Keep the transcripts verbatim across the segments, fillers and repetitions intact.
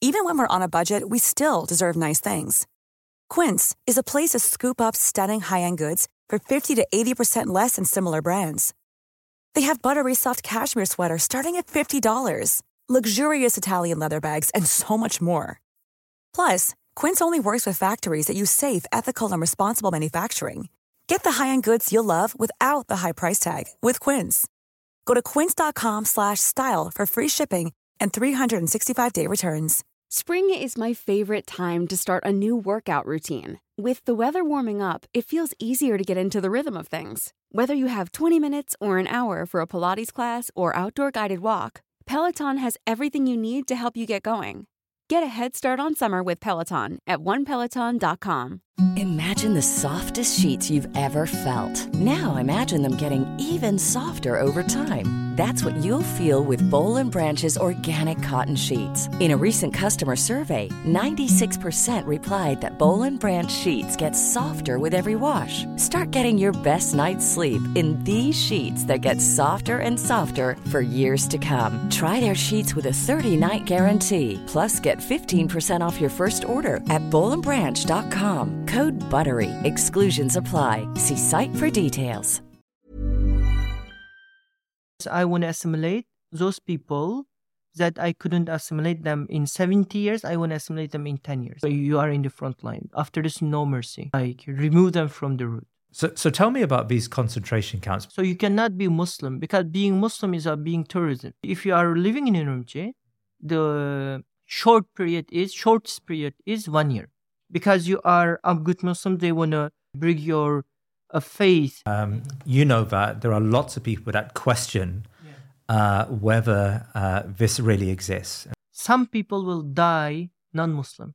Even when we're on a budget, we still deserve nice things. Quince is a place to scoop up stunning high-end goods for fifty to eighty percent less than similar brands. They have buttery soft cashmere sweaters starting at fifty dollars, luxurious Italian leather bags, and so much more. Plus, Quince only works with factories that use safe, ethical, and responsible manufacturing. Get the high-end goods you'll love without the high price tag with Quince. Go to quince.com slash style for free shipping and three hundred sixty-five day returns. Spring is my favorite time to start a new workout routine. With the weather warming up, it feels easier to get into the rhythm of things. Whether you have twenty minutes or an hour for a Pilates class or outdoor guided walk, Peloton has everything you need to help you get going. Get a head start on summer with Peloton at one peloton dot com. Imagine the softest sheets you've ever felt. Now imagine them getting even softer over time. That's what you'll feel with Boll and Branch's organic cotton sheets. In a recent customer survey, ninety-six percent replied that Boll and Branch sheets get softer with every wash. Start getting your best night's sleep in these sheets that get softer and softer for years to come. Try their sheets with a thirty-night guarantee. Plus, get fifteen percent off your first order at boll and branch dot com. Code BUTTERY. Exclusions apply. See site for details. I want to assimilate those people that I couldn't assimilate them in seventy years. I want to assimilate them in ten years. So you are in the front line. After this, no mercy. Like, remove them from the root. So, so tell me about these concentration camps. So you cannot be Muslim because being Muslim is about being terrorism. If you are living in Urumqi, the short period is, shortest period is one year. Because you are a good Muslim, they want to bring your uh, faith. Um, you know that there are lots of people that question yeah. uh, whether uh, this really exists. Some people will die non-Muslim.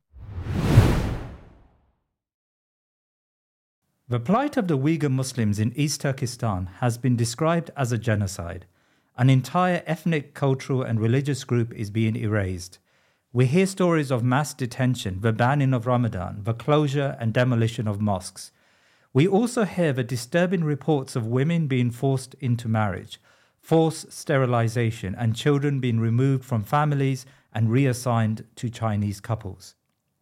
The plight of the Uyghur Muslims in East Turkestan has been described as a genocide. An entire ethnic, cultural and religious group is being erased. We hear stories of mass detention, the banning of Ramadan, the closure and demolition of mosques. We also hear the disturbing reports of women being forced into marriage, forced sterilization, and children being removed from families and reassigned to Chinese couples.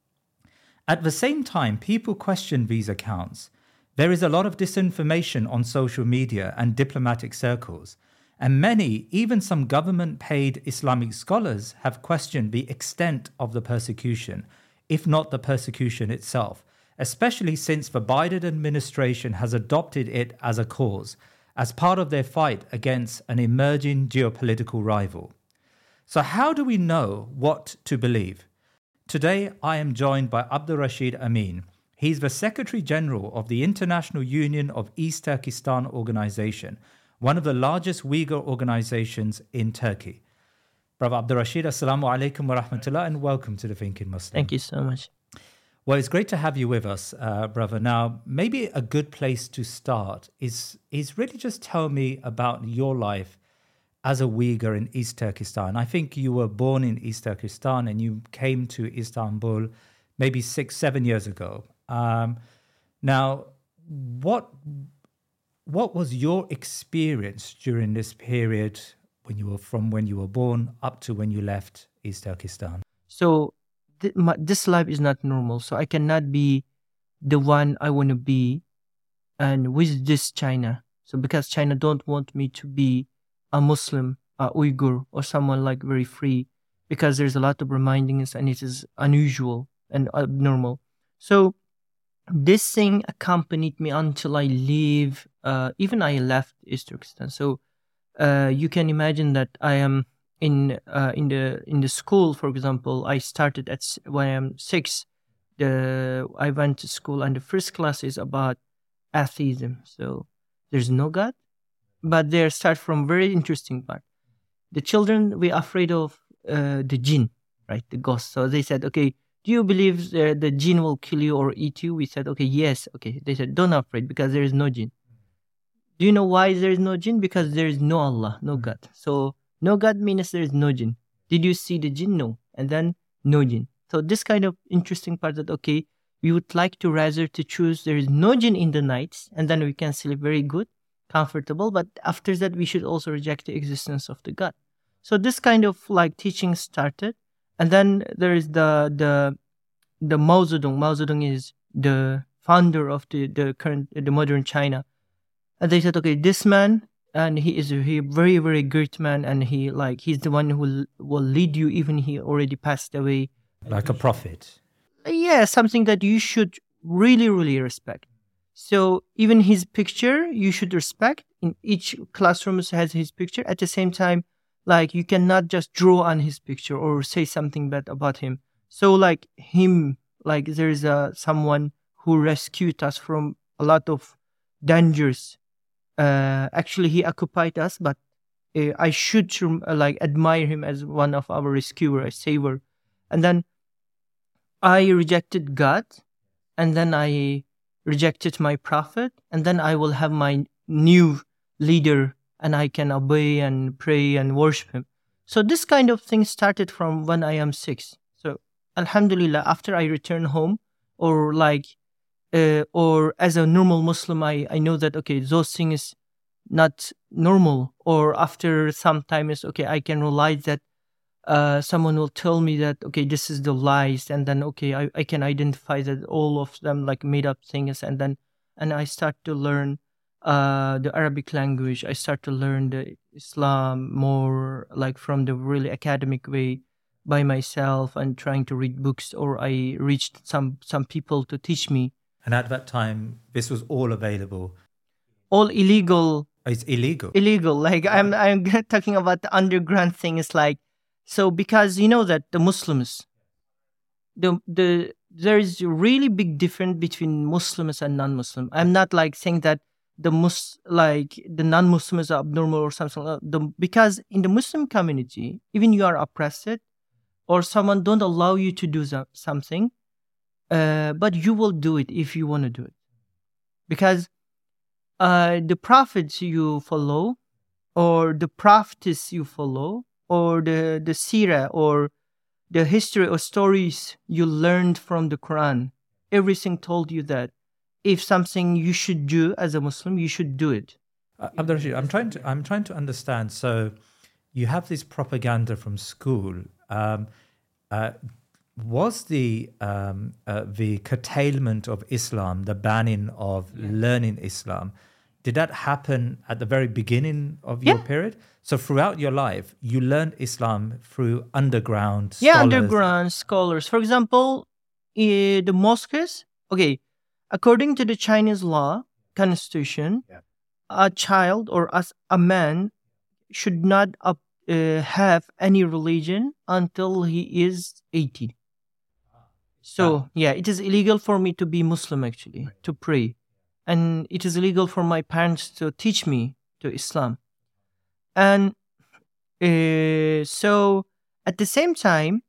At the same time, people question these accounts. There is a lot of disinformation on social media and diplomatic circles. And many, even some government-paid Islamic scholars, have questioned the extent of the persecution, if not the persecution itself, especially since the Biden administration has adopted it as a cause, as part of their fight against an emerging geopolitical rival. So how do we know what to believe? Today, I am joined by Abdul Rashid Amin. He's the Secretary General of the International Union of East Turkestan Organization, one of the largest Uyghur organizations in Turkey. Brother Abdul Rashid, assalamu alaikum wa rahmatullah, and welcome to the Thinking Muslim. Thank you so much. Well, it's great to have you with us, uh, brother. Now, maybe a good place to start is, is really just tell me about your life as a Uyghur in East Turkestan. I think you were born in East Turkestan and you came to Istanbul maybe six, seven years ago. Um, now, what... What was your experience during this period when you were from when you were born up to when you left East Turkestan? So th- my, this life is not normal. So I cannot be the one I want to be and with this China. So because China don't want me to be a Muslim, a Uyghur, or someone like very free, because there's a lot of remindings and it is unusual and abnormal. So this thing accompanied me until I leave, uh, even I left East Turkestan. So uh, you can imagine that I am in uh, in the in the school, for example. I started at when I'm six. The I went to school, and the first class is about atheism. So there's no God, but they start from very interesting part. The children we're afraid of uh, the jinn, right? The ghost. So they said, okay, do you believe uh, the jinn will kill you or eat you? We said, okay, yes. Okay. They said, don't afraid because there is no jinn. Do you know why there is no jinn? Because there is no Allah, no God. So no God means there is no jinn. Did you see the jinn? No. And then no jinn. So this kind of interesting part that, okay, we would like to rather to choose there is no jinn in the nights and then we can sleep very good, comfortable. But after that, we should also reject the existence of the God. So this kind of like teaching started. And then there is the the the Mao Zedong. Mao Zedong is the founder of the, the current the modern China. And they said, okay, this man, and he is a he very very great man, and he like he's the one who will, will lead you, even he already passed away. Like a prophet. Yeah, something that you should really really respect. So even his picture you should respect. In each classroom has his picture. At the same time, like you cannot just draw on his picture or say something bad about him. So like him, like there's a someone who rescued us from a lot of dangers. Uh, actually, he occupied us, but uh, I should uh, like admire him as one of our rescuer, a savior. And then I rejected God, and then I rejected my prophet, and then I will have my new leader, and I can obey and pray and worship him. So this kind of thing started from when I am six. So Alhamdulillah, after I return home, or like, uh, or as a normal Muslim, I, I know that, okay, those things not normal. Or after some time is, okay, I can realize that uh, someone will tell me that, okay, this is the lies. And then, okay, I, I can identify that all of them like made up things. And then, and I start to learn uh, the Arabic language. I start to learn the Islam more like from the really academic way by myself and trying to read books, or I reached some, some people to teach me. And at that time, this was all available. All illegal. It's illegal. Illegal. Like I'm, I'm talking about the underground thing. It's like, so because you know that the Muslims, the the there is a really big difference between Muslims and non-Muslim. I'm not like saying that the mus like the non-Muslims are abnormal or something. Like the, because in the Muslim community, even you are oppressed, or someone don't allow you to do so, something, uh, but you will do it if you want to do it, because uh, the prophets you follow, or the prophetess you follow, or the the seerah, or the history or stories you learned from the Quran, everything told you that if something you should do as a Muslim, you should do it. Uh, Abdul Rashid, I'm trying to I'm trying to understand. So, you have this propaganda from school. Um, uh, was the um, uh, the curtailment of Islam, the banning of yeah. learning Islam, did that happen at the very beginning of your yeah. period? So throughout your life, you learned Islam through underground yeah, scholars. underground scholars. For example, uh, the mosques. Okay, according to the Chinese law constitution, yeah. a child or as a man should not uh, uh, have any religion until he is eighteen. So yeah, it is illegal for me to be Muslim actually, right. to pray. And it is illegal for my parents to teach me to Islam. And uh, so at the same time,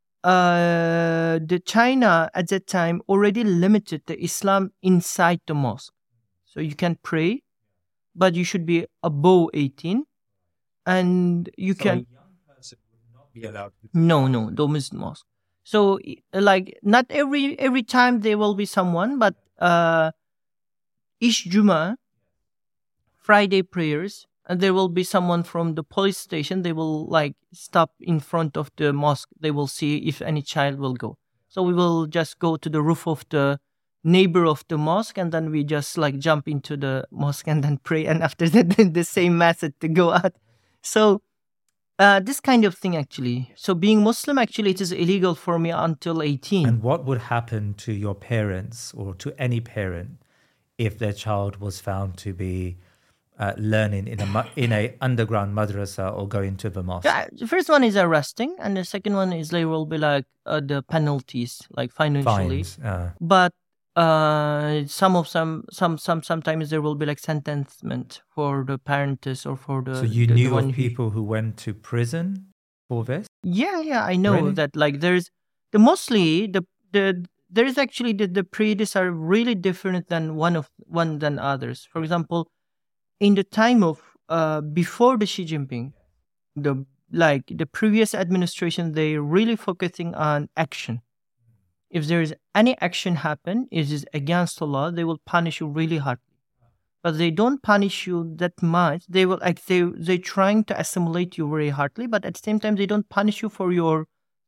uh, the China at that time already limited the Islam inside the mosque. So you can pray, but you should be above eighteen. And you so can... a young person would not be allowed to... No, no, those mosque. So like not every every time there will be someone, but... Uh, each Juma, Friday prayers, and there will be someone from the police station. They will like stop in front of the mosque. They will see if any child will go. So we will just go to the roof of the neighbor of the mosque, and then we just like jump into the mosque and then pray. And after that, the same message to go out. So uh, this kind of thing actually. So being Muslim, actually, it is illegal for me until eighteen. And what would happen to your parents or to any parent if their child was found to be uh, learning in a in a underground madrasa or going to the mosque? Yeah, the first one is arresting, and the second one is there will be like uh, the penalties, like financially. Fines, uh. But uh, some of some some some sometimes there will be like sentencement for the parents or for the. So you the, knew the of people who went to prison for this? Yeah, yeah, I know Really? that. Like there's the mostly the the. There is actually the, the periods are really different than one of one than others. For example, in the time of uh, before the Xi Jinping, the like the previous administration, they really focusing on action. If there is any action happen, it is against the law, they will punish you really hard. But they don't punish you that much. They will like they they trying to assimilate you very hardly, but at the same time they don't punish you for your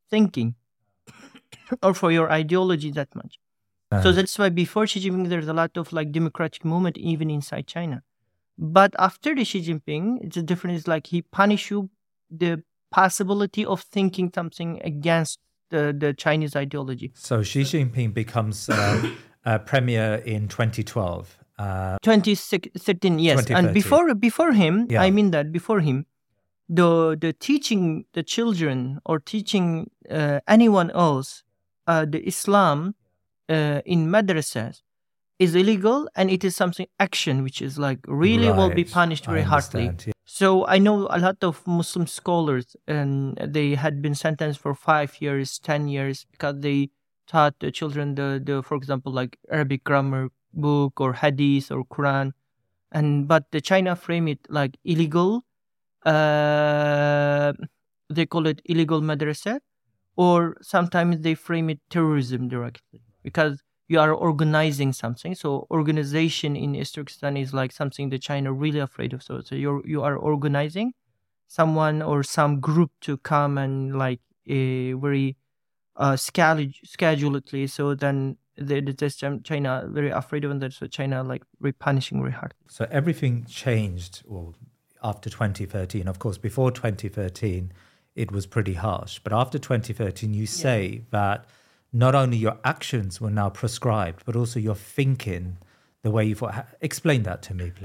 thinking or for your ideology that much. Uh, So that's why before Xi Jinping, there's a lot of like democratic movement even inside China. But after the Xi Jinping, it's a different. It's like he punish you the possibility of thinking something against the, the Chinese ideology. so Xi Jinping becomes uh, uh, premier in twenty twelve. Uh, twenty thirteen, yes. twenty And thirteen. before before him, Yeah. I mean that before him, the the teaching the children or teaching uh, anyone else uh, the Islam uh, in madrasas is illegal, and it is something action which is like really will be Right, punished I very harshly. understand, yeah. So I know a lot of Muslim scholars, and they had been sentenced for five years, ten years because they taught the children the, the for example, like Arabic grammar book or Hadith or Quran, and but the China frame it like illegal. Uh, they call it illegal madrasa, or sometimes they frame it terrorism directly because you are organizing something. So organization in East Turkestan is like something that China really afraid of. So, so you're you are organizing someone or some group to come and like a very uh schedule scheduledly. So then the, the this time China very afraid of that. So China like very punishing very hard. So everything changed well, after twenty thirteen. Of course, before twenty thirteen, it was pretty harsh. But after twenty thirteen, you say that not only your actions were now prescribed, but also your thinking, the way you thought. Explain that to me, please.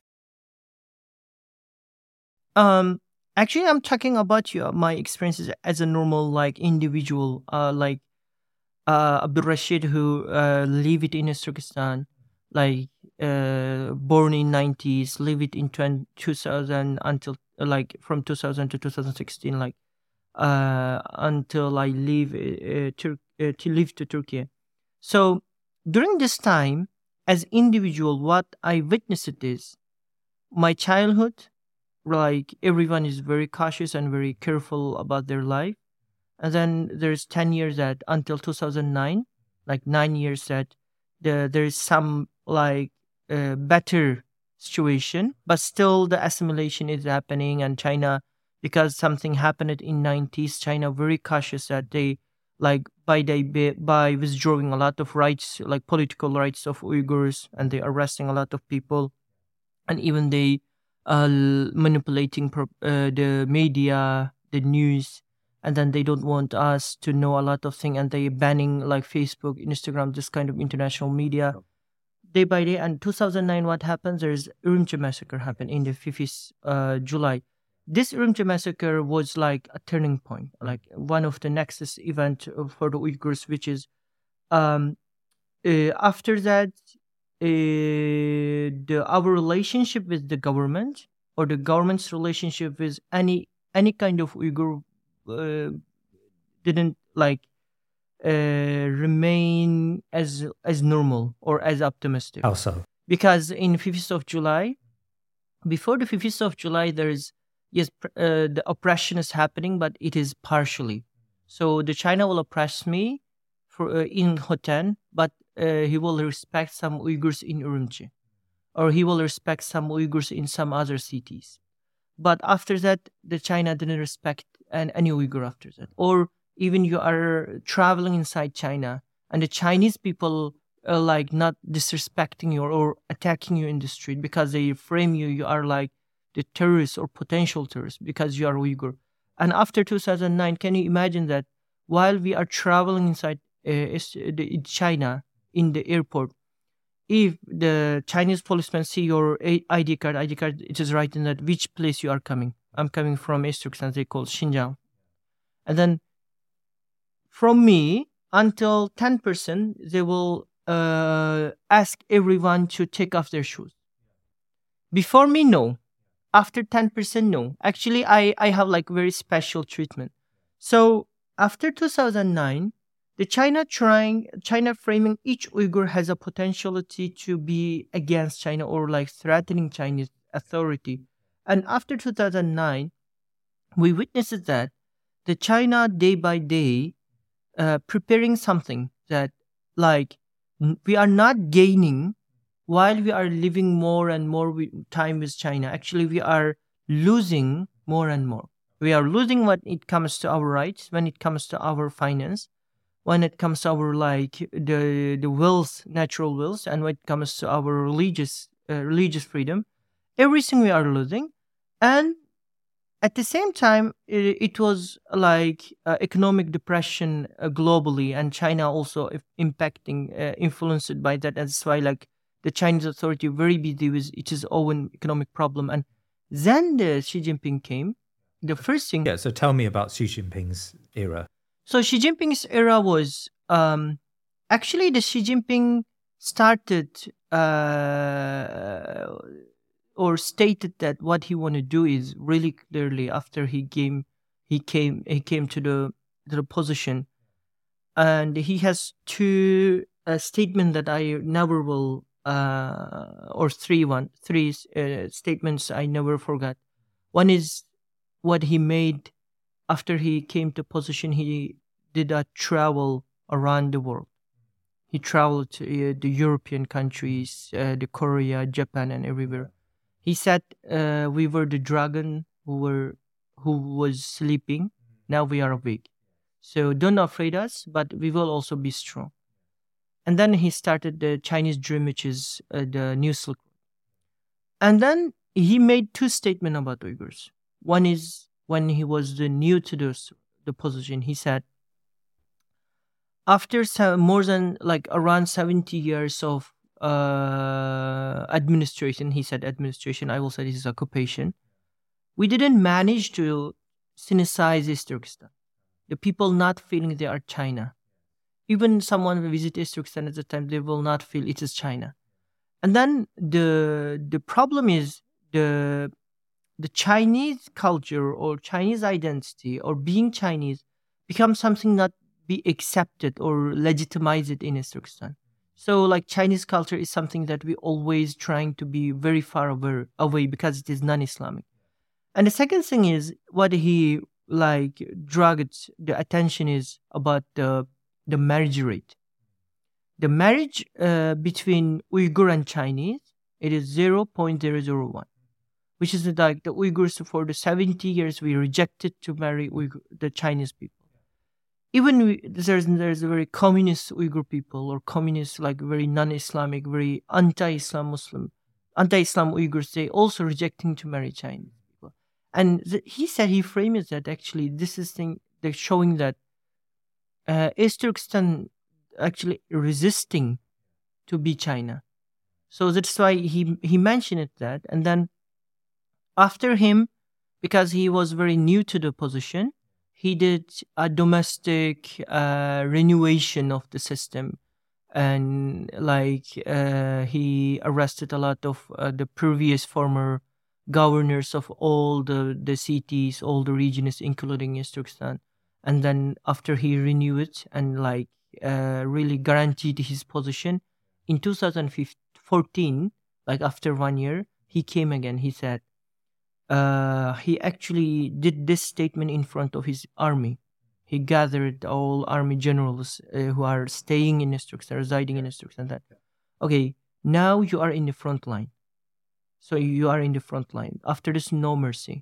Um, actually, I'm talking about you, my experiences as a normal like individual, uh, like uh, Abdul Rashid who uh, lived in Turkestan, like uh, born in nineties, lived in twenty, two thousand until uh, like from two thousand to two thousand sixteen, like uh, until I leave uh, Tur- uh, to leave to Turkey. So during this time, as individual, what I witnessed is my childhood. Like everyone is very cautious and very careful about their life, and then there's ten years that until two thousand nine, like nine years that the there is some like uh, better situation, but still the assimilation is happening, and China, because something happened in nineties, China very cautious that they like by they by withdrawing a lot of rights, like political rights of Uyghurs, and they arresting a lot of people, and even they uh, manipulating pro- uh, the media, the news, and then they don't want us to know a lot of things, and they banning like Facebook, Instagram, this kind of international media day by day. And two thousand nine, what happens? There's Urumqi massacre happened in the fifth uh, July. This Urumqi massacre was like a turning point, like one of the nexus event for the Uyghurs, which is um, uh, after that. Uh, the our relationship with the government or the government's relationship with any any kind of Uyghur uh, didn't like uh, remain as as normal or as optimistic. How so? Because in fifth of July, before the fifth of July, there is yes uh, the oppression is happening, but it is partially. So the China will oppress me for uh, in Hotan, but Uh, he will respect some Uyghurs in Urumqi, or he will respect some Uyghurs in some other cities. But after that, the China didn't respect an, any Uyghur after that. Or even you are traveling inside China, and the Chinese people are like not disrespecting you or, or attacking you in the street because they frame you, you are like the terrorist or potential terrorist because you are Uyghur. And after two thousand nine, can you imagine that while we are traveling inside uh, China, in the airport, if the Chinese policemen see your I D card, I D card, it is written that which place you are coming. I'm coming from East Turkestan, they call Xinjiang. And then from me until ten percent, they will uh, ask everyone to take off their shoes. Before me, no. After ten percent, no. Actually, I, I have like very special treatment. So after two thousand nine, the China trying, China framing each Uyghur has a potentiality to be against China or like threatening Chinese authority. And after two thousand nine, we witnessed that the China day by day uh, preparing something that like we are not gaining while we are living more and more with, time with China. Actually, we are losing more and more. We are losing when it comes to our rights, when it comes to our finance, when it comes to our like the the wills, natural wills, and when it comes to our religious uh, religious freedom. Everything we are losing, and at the same time, it, it was like uh, economic depression uh, globally, and China also if impacting, uh, influenced by that. That's why, like, the Chinese authority very busy with its own economic problem. And then the Xi Jinping came. The first thing, Yeah, so tell me about Xi Jinping's era. so Xi Jinping's era was um, actually the Xi Jinping started uh, or stated that what he want to do is really clearly after he came he came he came to the to the position, and he has two uh, statement that I never will uh, or three one three uh, statements I never forgot. One is what he made after he came to position. He did a travel around the world. He traveled to uh, the European countries, uh, the Korea, Japan, and everywhere. He said uh, we were the dragon who were who was sleeping. Now we are awake. So don't afraid us, but we will also be strong. And then he started the Chinese Dream, which is uh, the New Silk Road. And then he made two statements about Uyghurs. One is when he was the new to the, the position, he said, after se- more than like around seventy years of uh, administration, he said administration, I will say this is occupation, we didn't manage to synthesize East Turkestan. The people not feeling they are China. Even someone who visit East Turkestan at the time, they will not feel it is China. And then the the problem is the the Chinese culture or Chinese identity or being Chinese becomes something not be accepted or legitimized in East Turkestan. So like Chinese culture is something that we always trying to be very far away, away because it is non-Islamic. And the second thing is what he like dragged the attention is about the the marriage rate. The marriage uh, between Uyghur and Chinese, it is zero point zero zero one, which is like the Uyghurs for the seventy years we rejected to marry Uyghur, the Chinese people. Even we, there's there's a very communist Uyghur people or communist like very non-Islamic, very anti-Islam Muslim, anti-Islam Uyghurs, they also rejecting to marry Chinese people. And th- he said he frames that actually this is thing they're showing that uh, East Turkestan actually resisting to be China. So that's why he he mentioned it that. And then after him, because he was very new to the position, he did a domestic uh, renovation of the system. And like uh, he arrested a lot of uh, the previous former governors of all the, the cities, all the regions, including East Turkestan. And then after he renewed it and like uh, really guaranteed his position, in two thousand fourteen, like after one year, he came again. He said uh, he actually did this statement in front of his army. He gathered all army generals uh, who are staying in East Turkestan, residing in East Turkestan. That okay, now you are in the front line. So you are in the front line. After this, no mercy.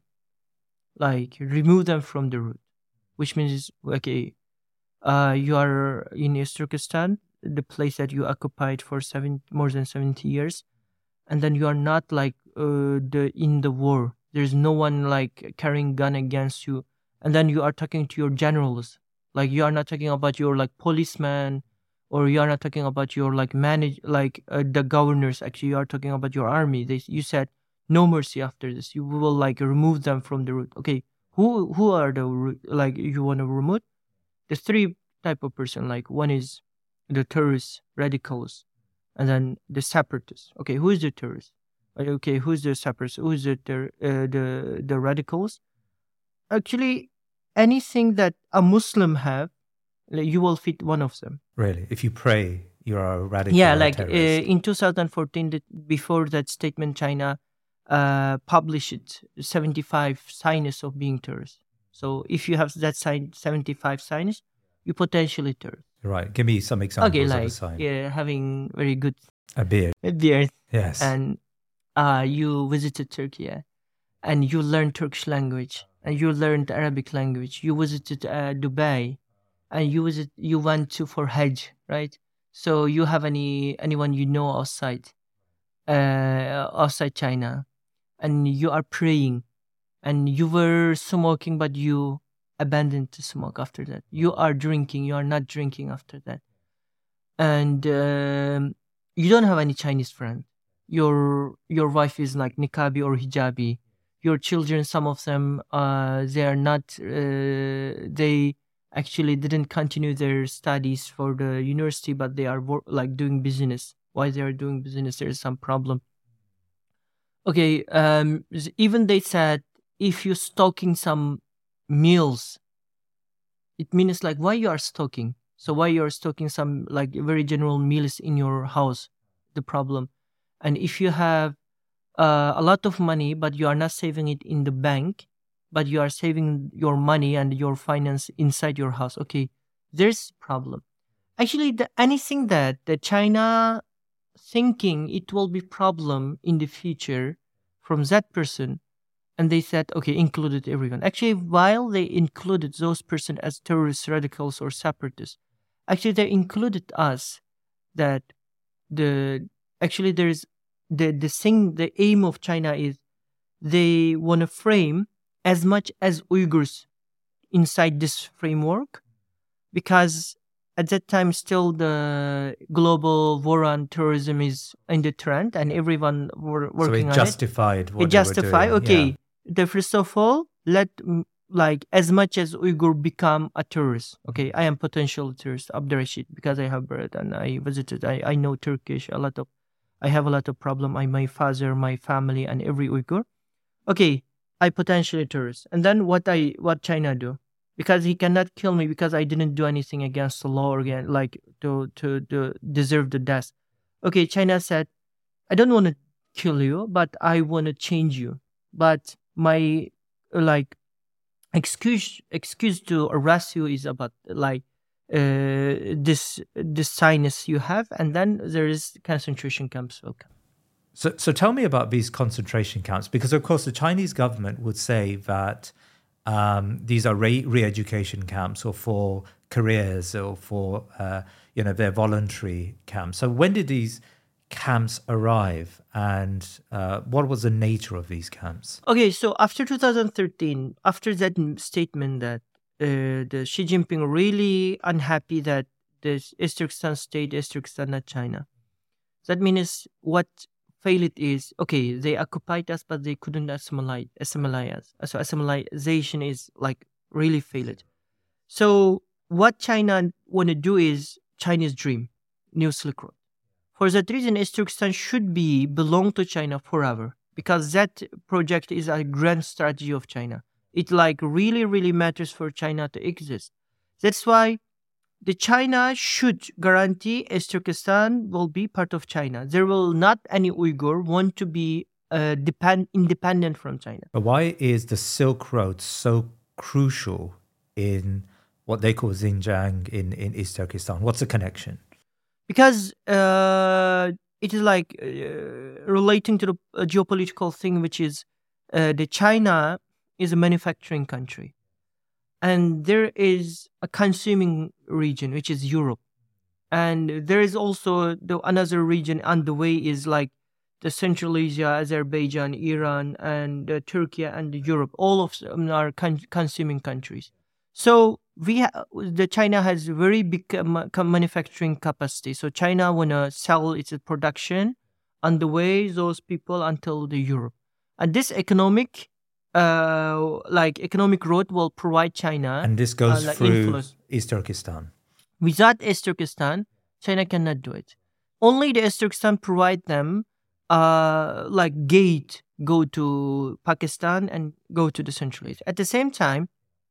Like remove them from the route. Which means, okay, uh, you are in East Turkestan, the place that you occupied for seven, more than seventy years, and then you are not like uh, the in the war. There's no one like carrying gun against you, and then you are talking to your generals. Like you are not talking about your like policeman, or you are not talking about your like manage like uh, the governors. Actually, you are talking about your army. They you said no mercy after this. You will like remove them from the route. Okay. Who who are the like you want to remove? There's three type of person. Like one is the terrorists, radicals, and then the separatists. Okay, who is the terrorist? Okay, who's the separatists? Who is the ter- uh, the the radicals? Actually, anything that a Muslim have, like, you will fit one of them. Really? If you pray, you're a radical. Yeah, or a like uh, terrorist. in two thousand fourteen, the, before that statement, China uh, published seventy-five signs of being terrorist. So if you have that sign, seventy-five signs, you potentially terrorist. Right. Give me some examples Okay, of like a sign. yeah, having very good A beard. beard, Yes. and uh, you visited Turkey, yeah, and you learn Turkish language, and you learned Arabic language. You visited uh, Dubai, and you visit you went to for Hajj, right? So you have any anyone you know outside, uh, outside China, and you are praying, and you were smoking, but you abandoned to smoke after that. You are drinking, you are not drinking after that, and um, you don't have any Chinese friend. Your your wife is like niqabi or hijabi. Your children, some of them, uh, they are not. Uh, they actually didn't continue their studies for the university, but they are wor- like doing business. Why they are doing business? There is some problem. Okay, um, s- even they said if you're stocking some meals, it means like why you are stocking. So why you are stocking some like very general meals in your house? The problem, and if you have uh, a lot of money, but you are not saving it in the bank, but you are saving your money and your finance inside your house. Okay, there's problem. Actually, the, anything that the China thinking it will be problem in the future from that person, and they said, okay, included everyone. Actually, while they included those person as terrorists, radicals, or separatists, actually they included us that the actually there's the the thing the aim of China is they want to frame as much as Uyghurs inside this framework, because at that time still the global war on terrorism is in the trend and everyone were So working it on justified it. what It they were justify doing. okay. Yeah. The first of all, let mm, like as much as Uyghur become a tourist. Okay, I am potential tourist Abdurrashid because I have birth and I visited. I, I know Turkish a lot of. I have a lot of problem. I my father, my family, and every Uyghur. Okay, I potentially tourist. And then what I what China do? Because he cannot kill me because I didn't do anything against the law or again like to to to deserve the death. Okay, China said, I don't want to kill you, but I want to change you. But my uh, like excuse excuse to arrest you is about like uh this this sinus you have, and then there is concentration camps. Okay. So, so tell me about these concentration camps, because of course the Chinese government would say that um, these are re- re-education camps or for careers or for uh, you know their voluntary camps. So when did these camps arrive, and uh, what was the nature of these camps? Okay, so after two thousand thirteen, after that m- statement that uh, the Xi Jinping really unhappy that this East Turkestan state, East Turkestan, not China. That means what failed is, okay, they occupied us, but they couldn't assimilate, assimilate us. So assimilation is like really failed. So what China want to do is Chinese dream, New Silk Road. For that reason, East Turkestan should be belong to China forever, because that project is a grand strategy of China. It like really, really matters for China to exist. That's why the China should guarantee East Turkestan will be part of China. There will not any Uyghur want to be uh, depend independent from China. But why is the Silk Road so crucial in what they call Xinjiang in, in East Turkestan? What's the connection? Because uh, it is like uh, relating to the uh, geopolitical thing, which is uh, the China is a manufacturing country, and there is a consuming region, which is Europe, and there is also the another region on the way is like the Central Asia, Azerbaijan, Iran, and uh, Turkey and Europe. All of them are con- consuming countries. So we ha- the China has very big uh, ma- ca- manufacturing capacity. So China wanna sell its production on the way those people until the Europe, and this economic, uh, like economic road will provide China And this uh, goes like through influence. East Turkestan. Without East Turkestan, China cannot do it. Only the East Turkestan provide them uh like gate go to Pakistan and go to the Central Asia. At the same time,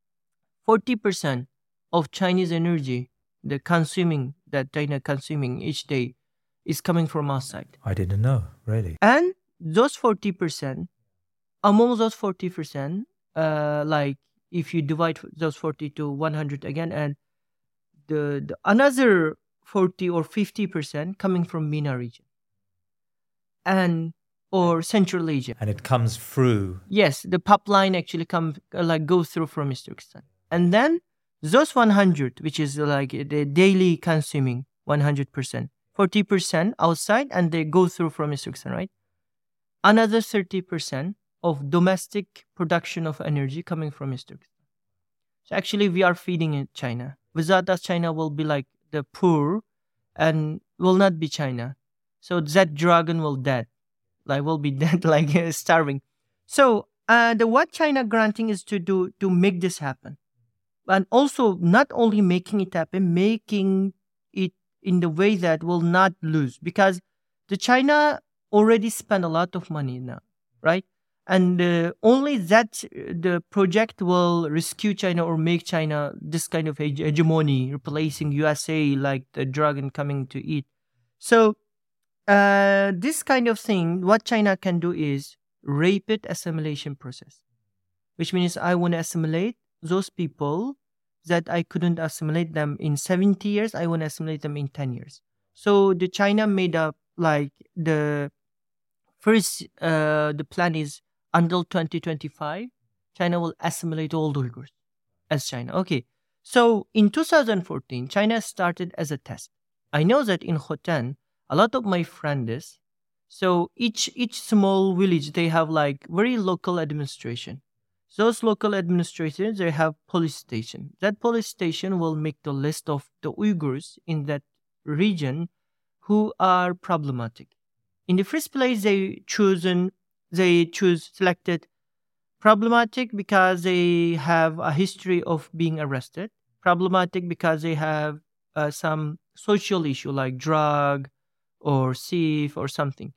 forty percent of Chinese energy, the consuming that China consuming each day, is coming from outside. I didn't know, really. And those forty percent, among those forty percent, uh, like if you divide those forty to one hundred again, and the, the another forty or fifty percent coming from MENA region. And or Central Asia. And it comes through. Yes, the pipeline actually come uh, like go through from East Turkestan. And then those one hundred, which is like the daily consuming one hundred percent, forty percent outside, and they go through from East Turkestan, right? Another thirty percent of domestic production of energy coming from East Turkestan. So actually we are feeding it China. Without us, China will be like the poor and will not be China. So that dragon will dead. Like will be dead, like uh, starving. So uh, the what China granting is to do to make this happen, and also not only making it happen, making it in the way that will not lose, because the China already spent a lot of money now, right? And uh, only that uh, the project will rescue China or make China this kind of hege- hegemony, replacing U S A like the dragon coming to eat. So. Uh, this kind of thing, what China can do is rapid assimilation process, which means I want to assimilate those people that I couldn't assimilate them in seventy years. I want to assimilate them in ten years. So the China made up like the first, uh, the plan is until twenty twenty-five, China will assimilate all the Uyghurs as China. Okay. So in two thousand fourteen, China started as a test. I know that in Khotan, a lot of my friends, so each each small village, they have like very local administration. Those local administrators, they have police station. That police station will make the list of the Uyghurs in that region who are problematic. In the first place, they chosen, they choose selected problematic because they have a history of being arrested. Problematic because they have uh, some social issue like drug, or thief or something.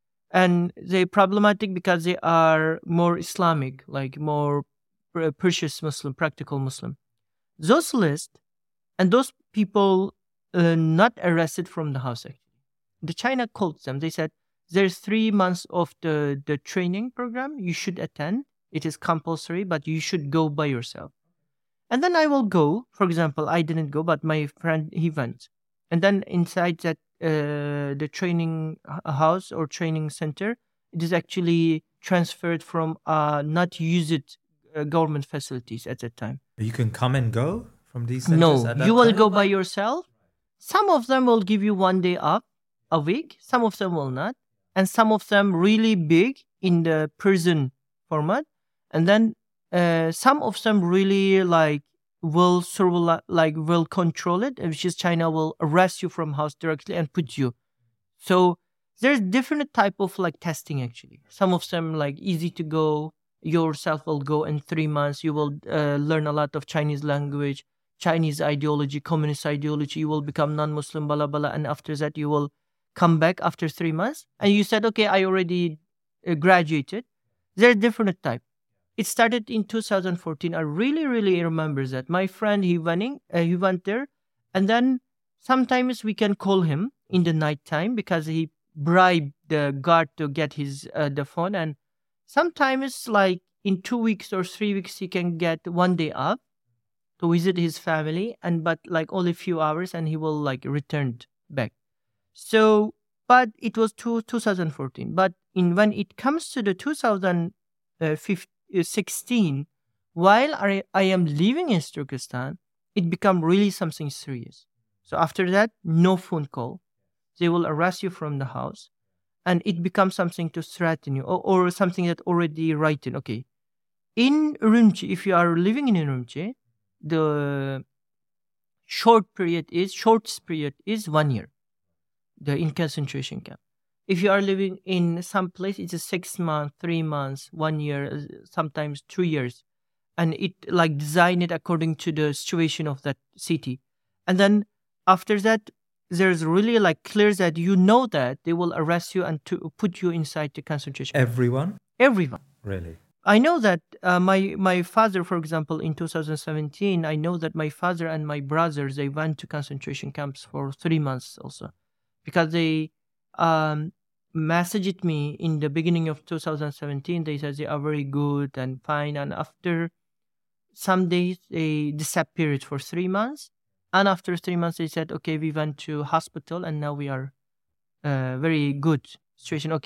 And they're problematic because they are more Islamic, like more precious Muslim, practical Muslim. Those lists and those people uh, not arrested from the house actually. The China called them. They said, there's three months of the, the training program you should attend. It is compulsory, but you should go by yourself. And then I will go. For example, I didn't go, but my friend, he went. And then inside that Uh, the training house or training center, it is actually transferred from uh, not used uh, government facilities at that time. You can come and go from these centers? No, at that you will time? go by yourself. Some of them will give you one day off a week. Some of them will not. And some of them really big in the prison format. And then uh, some of them really like will surveil, like will control it, which is China will arrest you from house directly and put you. So there's different type of like testing actually. Some of them like easy to go. Yourself will go in three months. You will uh, learn a lot of Chinese language, Chinese ideology, communist ideology. You will become non-Muslim, blah blah. And after that, you will come back after three months. And you said, okay, I already uh, graduated. There's different type. It started in two thousand fourteen. I really, really remember that. My friend, he went, in, uh, he went there. And then sometimes we can call him in the night time because he bribed the guard to get his uh, the phone. And sometimes like in two weeks or three weeks, he can get one day off to visit his family. And but like only a few hours and he will like return back. So, but it was two, twenty fourteen. But in when it comes to the two thousand sixteen, while I, I am living in Turkestan, it become really something serious. So after that, no phone call. They will arrest you from the house. And it becomes something to threaten you or, or something that already written. Okay. In Urumqi, if you are living in Urumqi, the short period is, shortest period is one year. The in concentration camp. If you are living in some place, it's a six months, three months, one year, sometimes two years. And it like design it according to the situation of that city. And then after that, there's really like clear that you know that they will arrest you and to put you inside the concentration camp. Everyone? Everyone. Really? I know that uh, my, my father, for example, in two thousand seventeen, I know that my father and my brothers, they went to concentration camps for three months also. Because they um, messaged me in the beginning of two thousand seventeen. They said they are very good and fine. And after some days, they disappeared for three months. And after three months, they said, okay, we went to hospital and now we are uh, very good situation. Okay,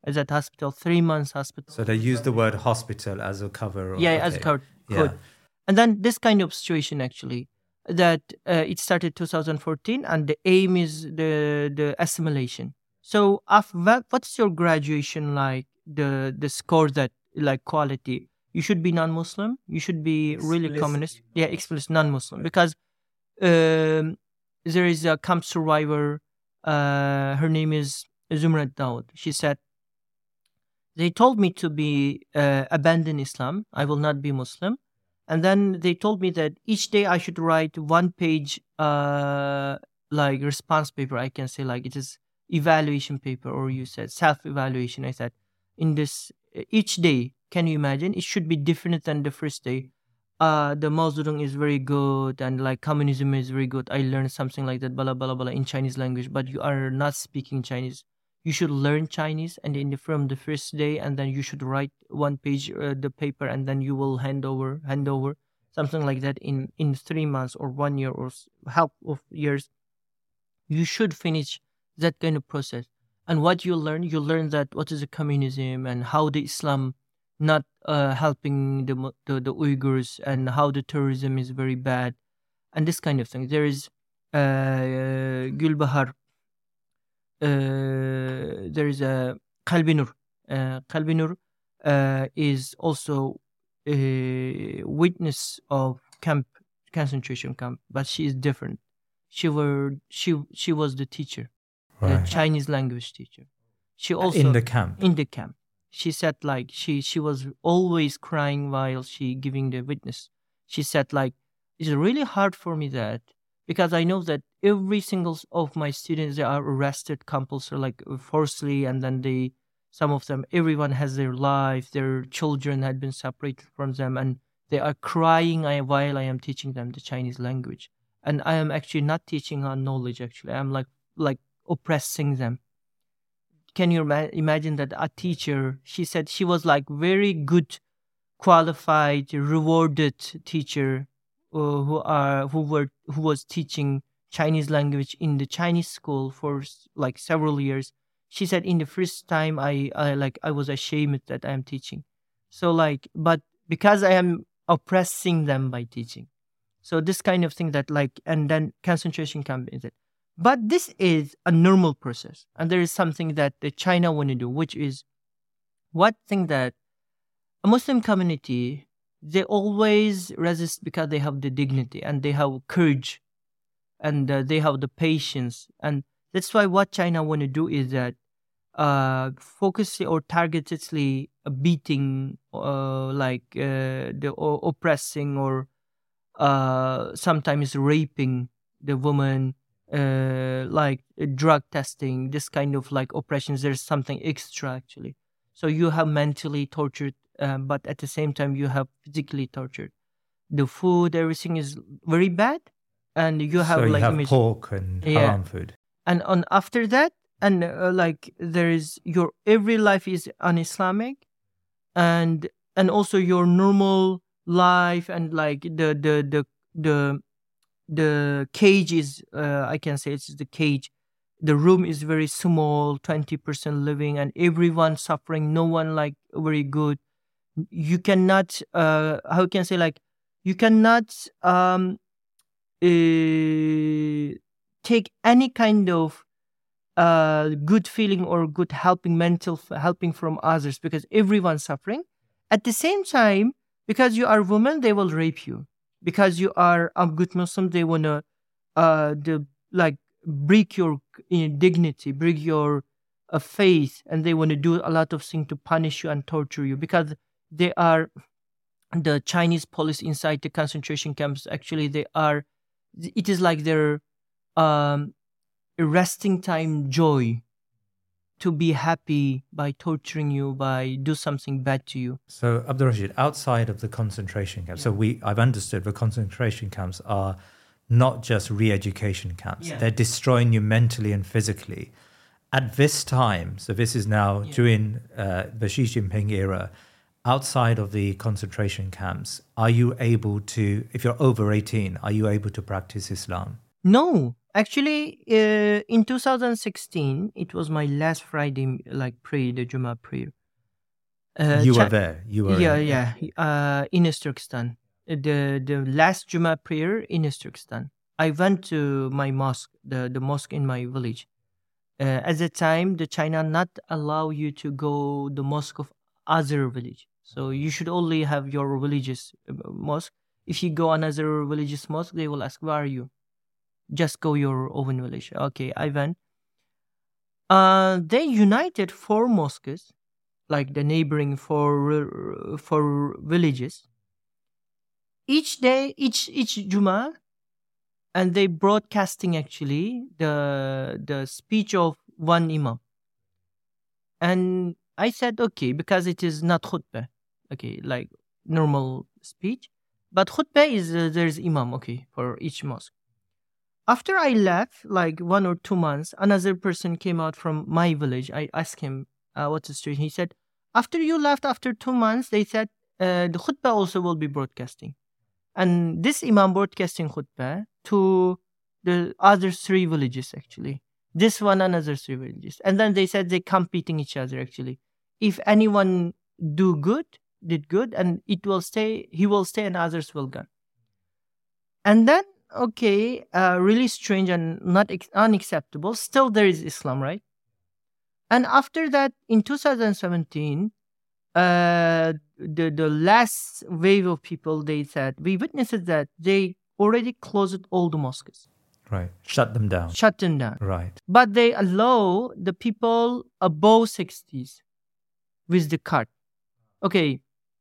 I was at hospital, three months hospital. So they use the word hospital as a cover. Or, Yeah, okay. as a cover. Yeah. Code. And then this kind of situation actually, that uh, it started two thousand fourteen, and the aim is the the assimilation. So after that, what's your graduation like? The the score that like quality. You should be non-Muslim. You should be really Explicitly communist. Yeah, explicit non-Muslim, because um, there is a camp survivor. Uh, her name is Zumrat Dawood. She said, they told me to be uh, abandon Islam. I will not be Muslim. And then they told me that each day I should write one page, uh, like response paper. I can say like it is evaluation paper, or you said self-evaluation. I said in this each day. Can you imagine? It should be different than the first day. Uh, the Mao Zedong is very good, and like communism is very good. I learned something like that, blah blah blah in Chinese language. But you are not speaking Chinese. You should learn Chinese, and in the, from the first day, and then you should write one page uh, the paper, and then you will hand over, hand over something like that in in three months or one year or half of years. You should finish that kind of process. And what you learn, you learn that what is a communism and how the Islam not uh, helping the, the the Uyghurs, and how the terrorism is very bad, and this kind of thing. There is uh, Gulbahar. Uh, there is a Kalbinur. Uh, Kalbinur uh, is also a witness of camp concentration camp, but she is different. She were she she was the teacher, Right. the Chinese language teacher. She also In the camp. in the camp. She said like she she was always crying while she giving the witness. She said like, it's really hard for me that, because I know that every single of my students, they are arrested compulsory, like forcibly, and then they, some of them, everyone has their life, their children had been separated from them, and they are crying I- while I am teaching them the Chinese language, and I am actually not teaching on knowledge. Actually, I'm like like oppressing them. Can you ima- imagine that a teacher? She said she was like very good, qualified, rewarded teacher uh, who are who were who was teaching Chinese language in the Chinese school for s- like several years. She said in the first time I, I like I was ashamed that I am teaching. So like, but because I am oppressing them by teaching. So this kind of thing that like, and then concentration camp is it. But this is a normal process, and there is something that the China want to do, which is what thing that a Muslim community, they always resist because they have the dignity and they have courage, and uh, they have the patience, and that's why what China want to do is that uh, focus or targetedly beating, uh, like uh, the o- oppressing or uh, sometimes raping the woman, uh, like uh, drug testing, this kind of like oppressions. There's something extra actually. So you have mentally tortured, um, but at the same time you have physically tortured. The food, everything is very bad, and you have so you like have image- pork and Yeah. haram food. and on after that, and uh, like there is your every life is un-Islamic, and and also your normal life, and like the the the the the cage is uh, I can say it's the cage. The room is very small, twenty percent living, and everyone suffering, no one like very good. You cannot uh how can I say like you cannot um uh, take any kind of uh good feeling or good helping mental f- helping from others, because everyone's suffering. At the same time, because you are woman, they will rape you. Because you are a good Muslim, they wanna uh the like break your uh, dignity, break your uh, faith, and they want to do a lot of things to punish you and torture you, because they are the Chinese police inside the concentration camps. Actually, they are. It is like their um, resting time joy to be happy by torturing you, by do something bad to you. So, Abdul Rashid, outside of the concentration camps, so we, I've understood the concentration camps are not just re-education camps. Yeah. They're destroying you mentally and physically. At this time, so this is now Yeah. during uh, the Xi Jinping era, outside of the concentration camps, are you able to, if you're over eighteen, are you able to practice Islam? No, Actually, uh, in two thousand sixteen, it was my last Friday, like prayer, the Jummah prayer. Uh, you Chi- were there. You were yeah, in, yeah, uh, in Turkestan. The the last Jummah prayer in Turkestan. I went to my mosque, the, the mosque in my village. Uh, at the time, the China not allow you to go the mosque of other village. So you should only have your religious uh, mosque. If you go another religious mosque, they will ask, where are you? Just go your own village. Okay, I went. Uh, they united four mosques, like the neighboring four four villages. Each day, each each Juma, and they broadcasting actually the the speech of one imam. And I said okay because it is not khutbah, okay, like normal speech, but khutbah is uh, there's imam, okay, for each mosque. After I left, like one or two months, another person came out from my village. I asked him, uh, what's the story? He said, after you left, after two months, they said uh, the khutbah also will be broadcasting. And this imam broadcasting khutbah to the other three villages, actually. This one, another three villages. And then they said they competing each other, actually. If anyone do good, did good, and it will stay, he will stay and others will go. And then, okay, uh, really strange and not ex- unacceptable. Still, there is Islam, right? And after that, in two thousand seventeen, uh, the the last wave of people, they said, we witnessed that they already closed all the mosques, right. Shut them down. shut them down. Right. But they allow the people above sixties with the card. Okay,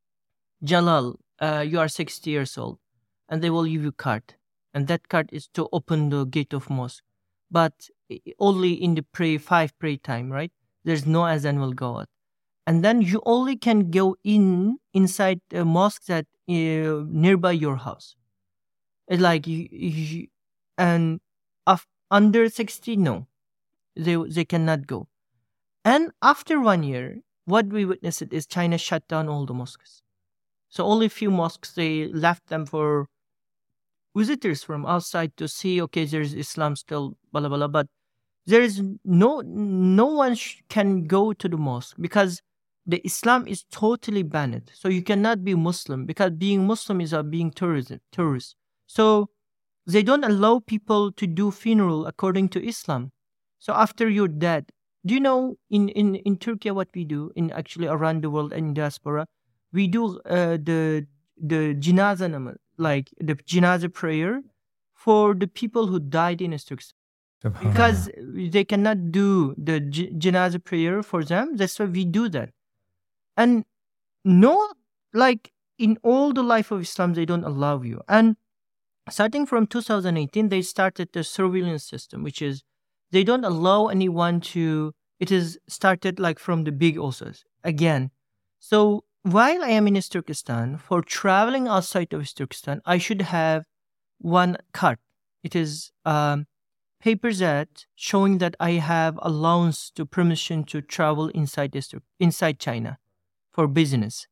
Jalal, uh, you are sixty years old, and they will give you card. And that card is to open the gate of mosque. But only in the pray, five pray time, right? There's no azan will go out. And then you only can go in inside a mosque that uh, nearby your house. It's like, you, you, and af- under sixty, no. They, they cannot go. And after one year, what we witnessed is China shut down all the mosques. So only few mosques, they left them for visitors from outside to see, okay, there's Islam still, blah, blah, blah. But there is no, no one sh- can go to the mosque because the Islam is totally banned. So you cannot be Muslim because being Muslim is a being tourism, tourist. So they don't allow people to do funeral according to Islam. So after you're dead, do you know in, in, in Turkey what we do in actually around the world and in diaspora? We do uh, the the jinaza namaz, like the jinaza prayer for the people who died in Turkey. Because they cannot do the j- jinaza prayer for them. That's why we do that. And no, like in all the life of Islam, they don't allow you. And starting from two thousand eighteen, they started the surveillance system, which is they don't allow anyone to, it is started like from the big also, again. So while I am in Turkestan, for traveling outside of Turkestan, I should have one card. It is um, papers that showing that I have allowance to permission to travel inside this, inside China for business.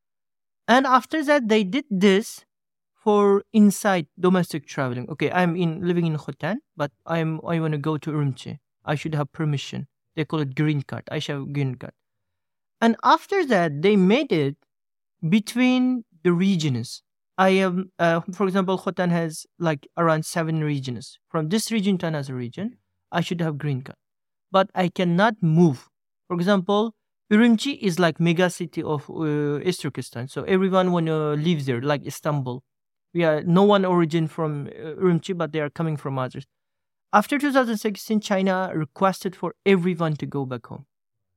And after that, they did this for inside domestic traveling. Okay, I'm in living in Khotan, but I'm I want to go to Urumqi. I should have permission. They call it green card. I should have green card. And after that, they made it between the regions. I am, uh, for example, Khotan has like around seven regions. From this region to another region, I should have green card. But I cannot move. For example, Urumqi is like mega city of uh, East Turkestan. So everyone wanna live there, like Istanbul. We are no one origin from uh, Urumqi, but they are coming from others. After two thousand sixteen, China requested for everyone to go back home.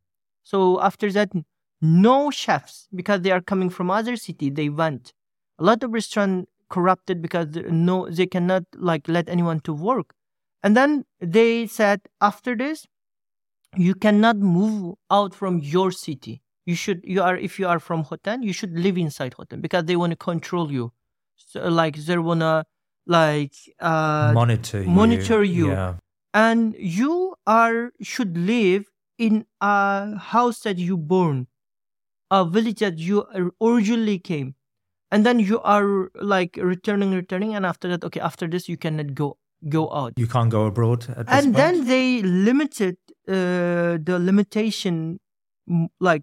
So after that, no chefs, because they are coming from other city, they went. A lot of restaurants corrupted because no, they cannot like let anyone to work. And then they said, after this, you cannot move out from your city. You should, you are, if you are from Khotan, you should live inside Khotan because they want to control you. So, like they wanna like uh, monitor you. monitor you, yeah. and you are should live in a house that you born, a village that you originally came, and then you are like returning, returning, and after that, okay, after this you cannot go go out. You can't go abroad at this And point? then they limited uh, the limitation m- like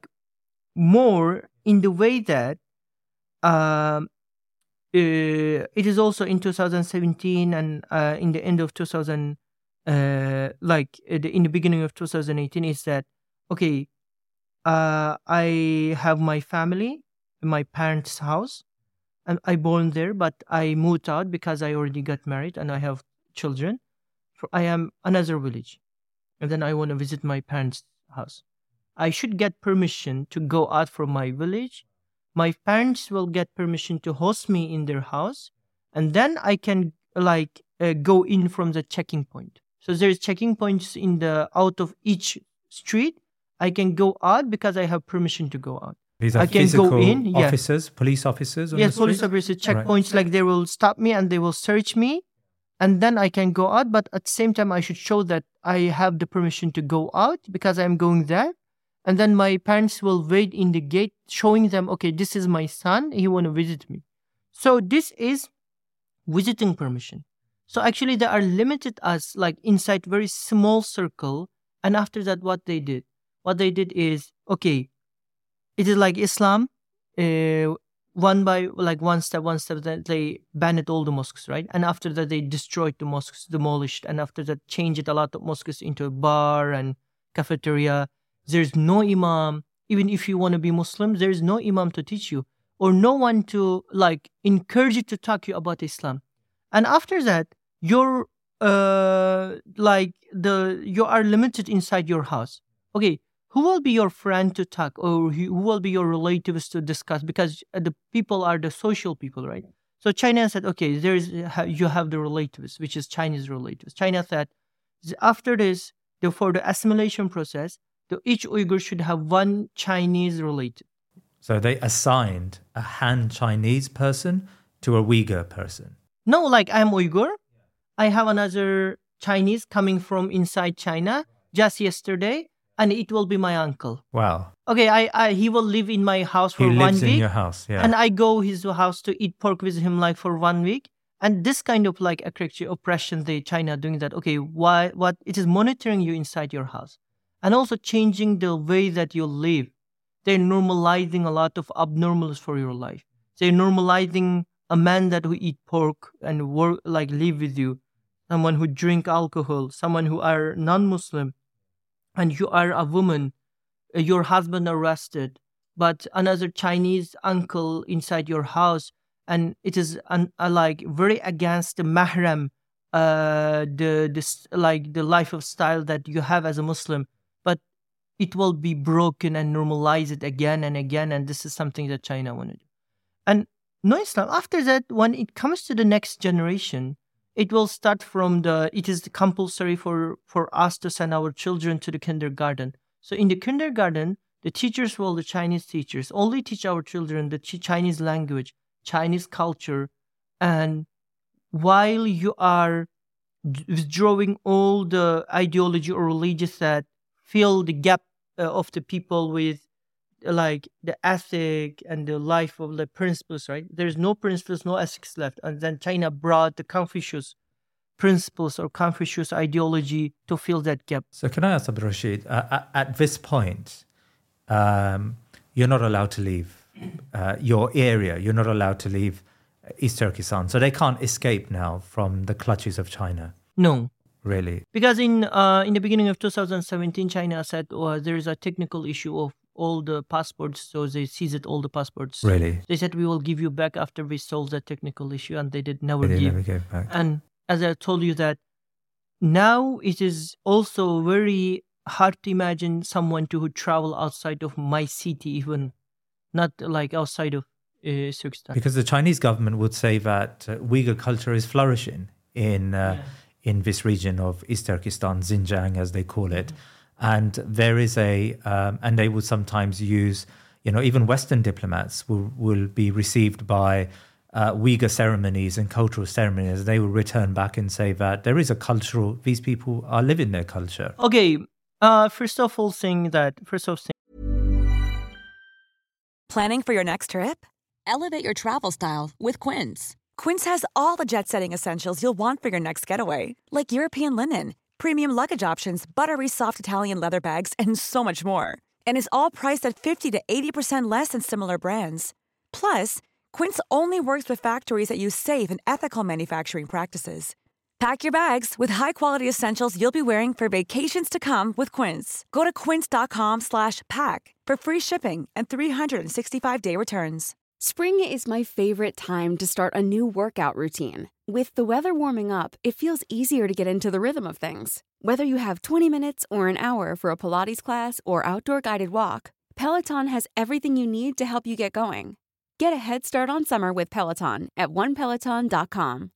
more in the way that um, uh, it is also in two thousand seventeen and uh, in the end of two thousand, uh, like uh, the, in the beginning of two thousand eighteen, is that okay? Uh, I have my family in my parents' house, and I born there, but I moved out because I already got married and I have children. So I am another village, and then I want to visit my parents' house. I should get permission to go out from my village. My parents will get permission to host me in their house, and then I can like uh, go in from the checking point. So there's checking points in the out of each street. I can go out because I have permission to go out. These are I can physical go in, yeah. officers, police officers on Yes, the police street? officers, Right. checkpoints, like they will stop me and they will search me, and then I can go out. But at the same time, I should show that I have the permission to go out because I'm going there. And then my parents will wait in the gate, showing them, okay, this is my son. He want to visit me. So this is visiting permission. So actually, they are limited us like inside very small circle. And after that, what they did, what they did is, okay, it is like Islam. Uh, one by like one step, one step, that they banned all the mosques, right? And after that, they destroyed the mosques, demolished, and after that, changed a lot of mosques into a bar and cafeteria. There's no imam. Even if you want to be Muslim, there's no imam to teach you, or no one to like encourage you to talk you about Islam. And after that, you're uh like the you are limited inside your house. Okay, who will be your friend to talk, or who will be your relatives to discuss? Because the people are the social people, right? So China said, okay, there is you have the relatives, which is Chinese relatives. China said, after this, the, for the assimilation process, the, each Uyghur should have one Chinese relative. So they assigned a Han Chinese person to a Uyghur person. No, like I'm Uyghur. I have another Chinese coming from inside China just yesterday, and it will be my uncle. Wow. Okay, I, I he will live in my house for He one lives week. in your house, yeah. And I go his house to eat pork with him like for one week. And this kind of like actually oppression, the China doing that. Okay, why? What it is monitoring you inside your house, and also changing the way that you live. They're normalizing a lot of abnormals for your life. They're normalizing a man that who eat pork and work like live with you, someone who drink alcohol, someone who are non-Muslim, and you are a woman. uh, Your husband arrested, but another Chinese uncle inside your house. And it is un, uh, like very against the mahram, uh, the this like the life of style that you have as a Muslim. But it will be broken and normalize it again and again. And this is something that China want to do. And no Islam. After that, when it comes to the next generation, it will start from the. It is compulsory for for us to send our children to the kindergarten. So in the kindergarten, the teachers will the Chinese teachers only teach our children the Ch- Chinese language, Chinese culture, and while you are d- withdrawing all the ideology or religious that fill the gap uh, of the people with uh, like the ethic and the life of the principles, right? There's no principles, no ethics left. And then China brought the Confucius principles or Confucius ideology to fill that gap. So can I ask Abdul Rashid, uh, at, at this point, um, you're not allowed to leave uh, your area. You're not allowed to leave East Turkestan. So they can't escape now from the clutches of China, No. really. Because in uh, in the beginning of two thousand seventeen, China said oh, there is a technical issue of all the passports, so they seized all the passports. Really? They said we will give you back after we solve that technical issue, and they did never They give. never gave back. And as I told you that now it is also very hard to imagine someone to who travel outside of my city, even not like outside of uh, Turkestan. Because the Chinese government would say that uh, Uyghur culture is flourishing in uh, in this region of East Turkestan, Xinjiang, as they call it, and there is a um, and they would sometimes use, you know, even Western diplomats will will be received by uh, Uyghur ceremonies and cultural ceremonies. They will return back and say that there is a cultural. These people are living their culture. Okay, uh, first of all, saying that first of all. Planning for your next trip? Elevate your travel style with Quince. Quince has all the jet-setting essentials you'll want for your next getaway, like European linen, premium luggage options, buttery soft Italian leather bags, and so much more. And is all priced at fifty to eighty percent less than similar brands. Plus, Quince only works with factories that use safe and ethical manufacturing practices. Pack your bags with high-quality essentials you'll be wearing for vacations to come with Quince. Go to quince.com slash pack for free shipping and three sixty-five day returns. Spring is my favorite time to start a new workout routine. With the weather warming up, it feels easier to get into the rhythm of things. Whether you have twenty minutes or an hour for a Pilates class or outdoor guided walk, Peloton has everything you need to help you get going. Get a head start on summer with Peloton at one peloton dot com.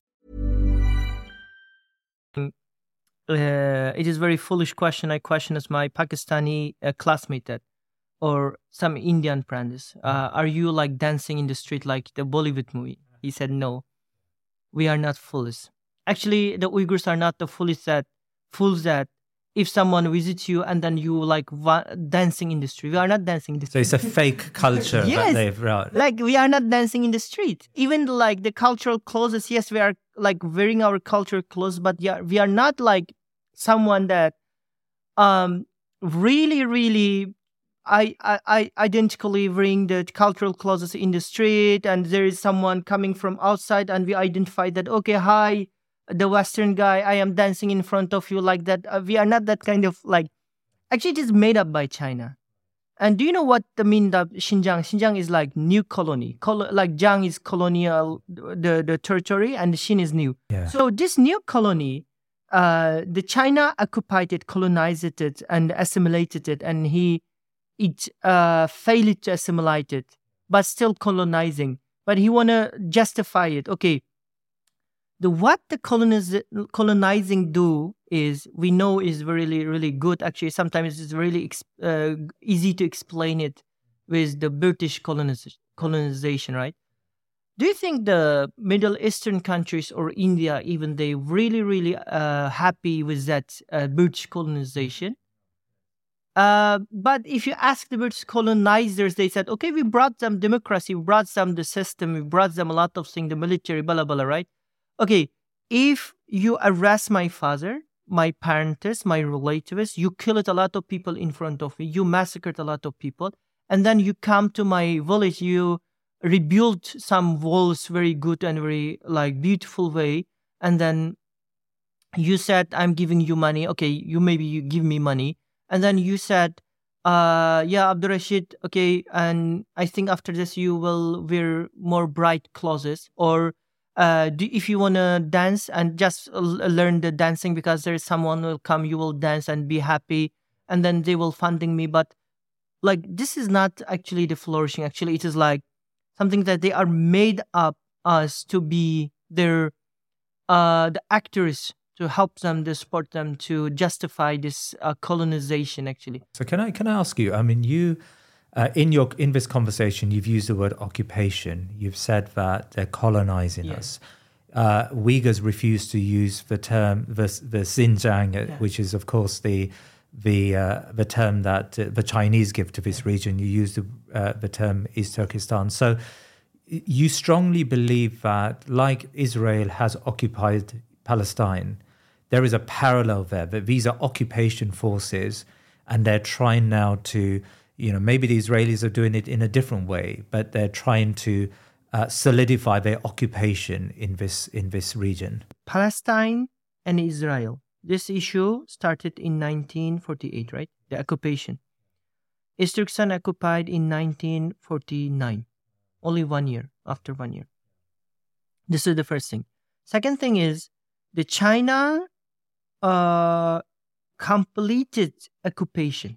Uh, it is very foolish question. I question as my Pakistani uh, classmate that, or some Indian friends. Uh, are you like dancing in the street like the Bollywood movie? He said, no, we are not fools. Actually, the Uyghurs are not the foolish that fools that if someone visits you and then you like va- dancing in the street. We are not dancing in the street. So it's a fake culture Yes. that they've brought. Like we are not dancing in the street. Even like the cultural clothes, yes, we are like wearing our cultural clothes, but yeah, we are not like someone that um really, really I, I, I identically wearing the cultural clothes in the street, and there is someone coming from outside and we identify that, okay, hi, the Western guy, I am dancing in front of you like that. Uh, we are not that kind of like, actually it is made up by China. And do you know what the mean of Xinjiang? Xinjiang is like new colony. Col- like Jiang is colonial, the, the territory, and Xin is new. Yeah. So this new colony, uh, the China occupied it, colonized it, and assimilated it, and he it uh, failed to assimilate it, but still colonizing. But he wanna justify it. Okay, the what the coloniz- colonizing do is we know is really really good. Actually, sometimes it's really ex- uh, easy to explain it with the British coloniz- colonization, right? Do you think the Middle Eastern countries or India even they really really uh, happy with that uh, British colonization? Uh, but if you ask the British colonizers, they said, okay, we brought them democracy, we brought them the system, we brought them a lot of things, the military, blah, blah, blah, right? Okay, if you arrest my father, my parents, my relatives, you killed a lot of people in front of me, you massacred a lot of people, and then you come to my village, you rebuilt some walls very good and very like beautiful way, and then you said, I'm giving you money, okay, you maybe you give me money, and then you said, uh, yeah, Abdul Rashid, okay, and I think after this you will wear more bright clothes. Or uh, do, if you want to dance and just uh, learn the dancing because there is someone will come, you will dance and be happy. And then they will funding me. But like, this is not actually the flourishing. Actually, it is like something that they are made up us to be their, uh, the actors, to help them, to support them, to justify this uh, colonization, actually. So can I can I ask you? I mean, you uh, in your in this conversation, you've used the word occupation. You've said that they're colonizing Yeah. us. Uh, Uyghurs refuse to use the term the the Xinjiang, uh, Yeah. which is of course the the uh, the term that uh, the Chinese give to this region. You use the uh, the term East Turkestan. So y- you strongly believe that, like Israel has occupied Palestine, there is a parallel there, that these are occupation forces and they're trying now to, you know, maybe the Israelis are doing it in a different way, but they're trying to uh, solidify their occupation in this in this region. Palestine and Israel. This issue started in nineteen forty-eight, right? The occupation. East Turkestan occupied in nineteen forty-nine. Only one year, after one year. This is the first thing. Second thing is, the China uh, completed occupation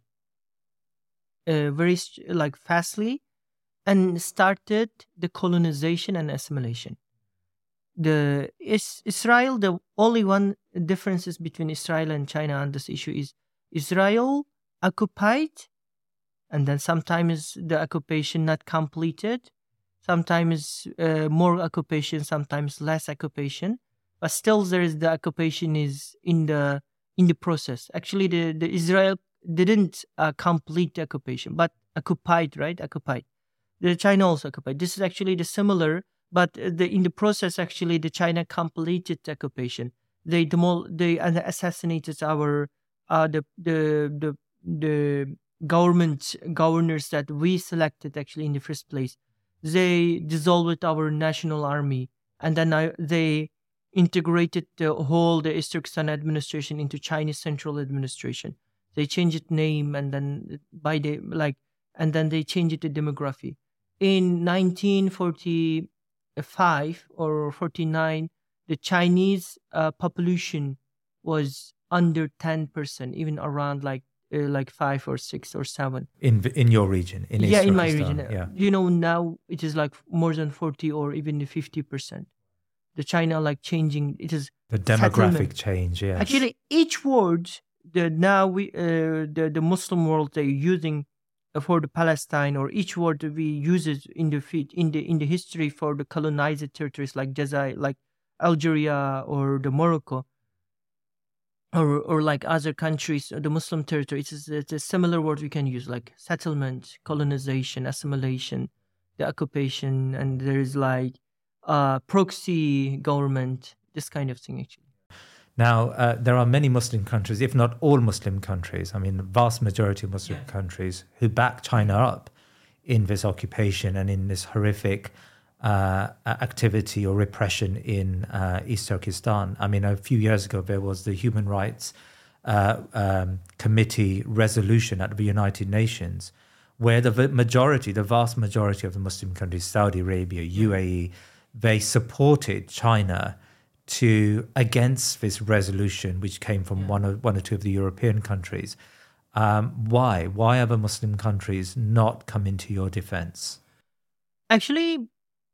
uh, very st- like fastly and started the colonization and assimilation. The is Israel, the only one differences between Israel and China on this issue is Israel occupied, and then sometimes the occupation not completed, sometimes uh, more occupation, sometimes less occupation. But still, there is the occupation is in the in the process. Actually, the, the Israel didn't uh, complete the occupation, but occupied, right? Occupied. The China also occupied. This is actually the similar, But uh, the, in the process, actually, the China completed the occupation. They demol- they uh, assassinated our uh, the the the the government governors that we selected actually in the first place. They dissolved our national army, and then I, they integrated the whole the East Turkestan administration into Chinese central administration. They changed its name, and then by the like, and then they changed the demography. In nineteen forty-five or forty-nine, the Chinese uh, population was under ten percent, even around like uh, like five or six or seven. In in your region, in yeah, East in my Turkestan, region. yeah. You know, now it is like more than forty or even fifty percent. The China like changing. It is The demographic settlement. change, yes. Actually, each word the now we uh, the the Muslim world they're using for the Palestine, or each word we use it in the feet in the in the history for the colonized territories like Jazair, like Algeria or the Morocco, or or like other countries, the Muslim territory. It's, it's a similar word we can use like settlement, colonization, assimilation, the occupation, and there is like uh proxy government, this kind of thing actually. Now, uh, there are many Muslim countries, if not all Muslim countries, I mean, the vast majority of Muslim yeah. countries who back China up in this occupation and in this horrific uh, activity or repression in uh, East Turkestan. I mean, a few years ago, there was the Human Rights uh, um, Committee resolution at the United Nations, where the majority, the vast majority of the Muslim countries, Saudi Arabia, U A E, they supported China to against this resolution, which came from yeah. one or one or two of the European countries. Um, why? Why have the Muslim countries not come into your defense? Actually,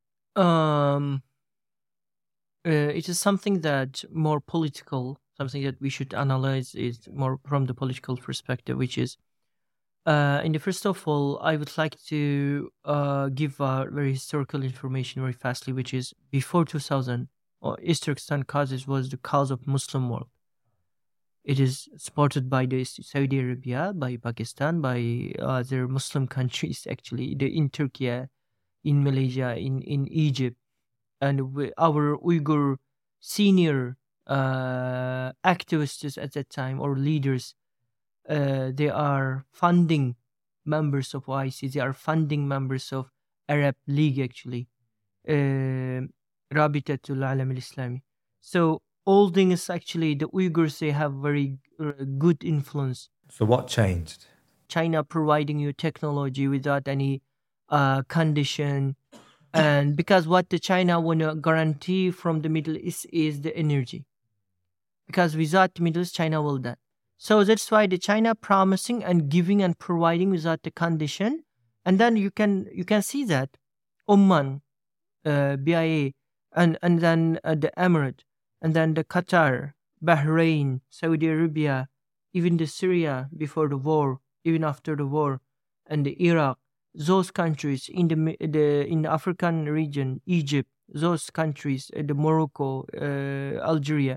um, uh, it is something that more political, something that we should analyze is more from the political perspective, which is, uh, in the first of all, I would like to uh, give uh, very historical information very fastly, which is before two thousand, or East Turkestan causes was the cause of Muslim world. It is supported by the Saudi Arabia, by Pakistan, by other Muslim countries actually, the, in Turkey, in Malaysia, in, in Egypt, and we, our Uyghur senior uh, activists at that time, or leaders, uh, they are funding members of O I C, they are funding members of Arab League actually. Uh, Rabitatul Alam al-Islami. So all things actually, the Uyghurs, they have very uh, good influence. So what changed? China providing you technology without any uh, condition. And because what the China want to guarantee from the Middle East is the energy. Because without the Middle East, China will die. So that's why the China promising and giving and providing without the condition. And then you can you can see that Oman, uh, B I A, and and then uh, the Emirate, and then the Qatar, Bahrain, Saudi Arabia, even the Syria before the war, even after the war, and the Iraq, those countries in the the in the African region, Egypt, those countries, uh, the Morocco, uh, Algeria,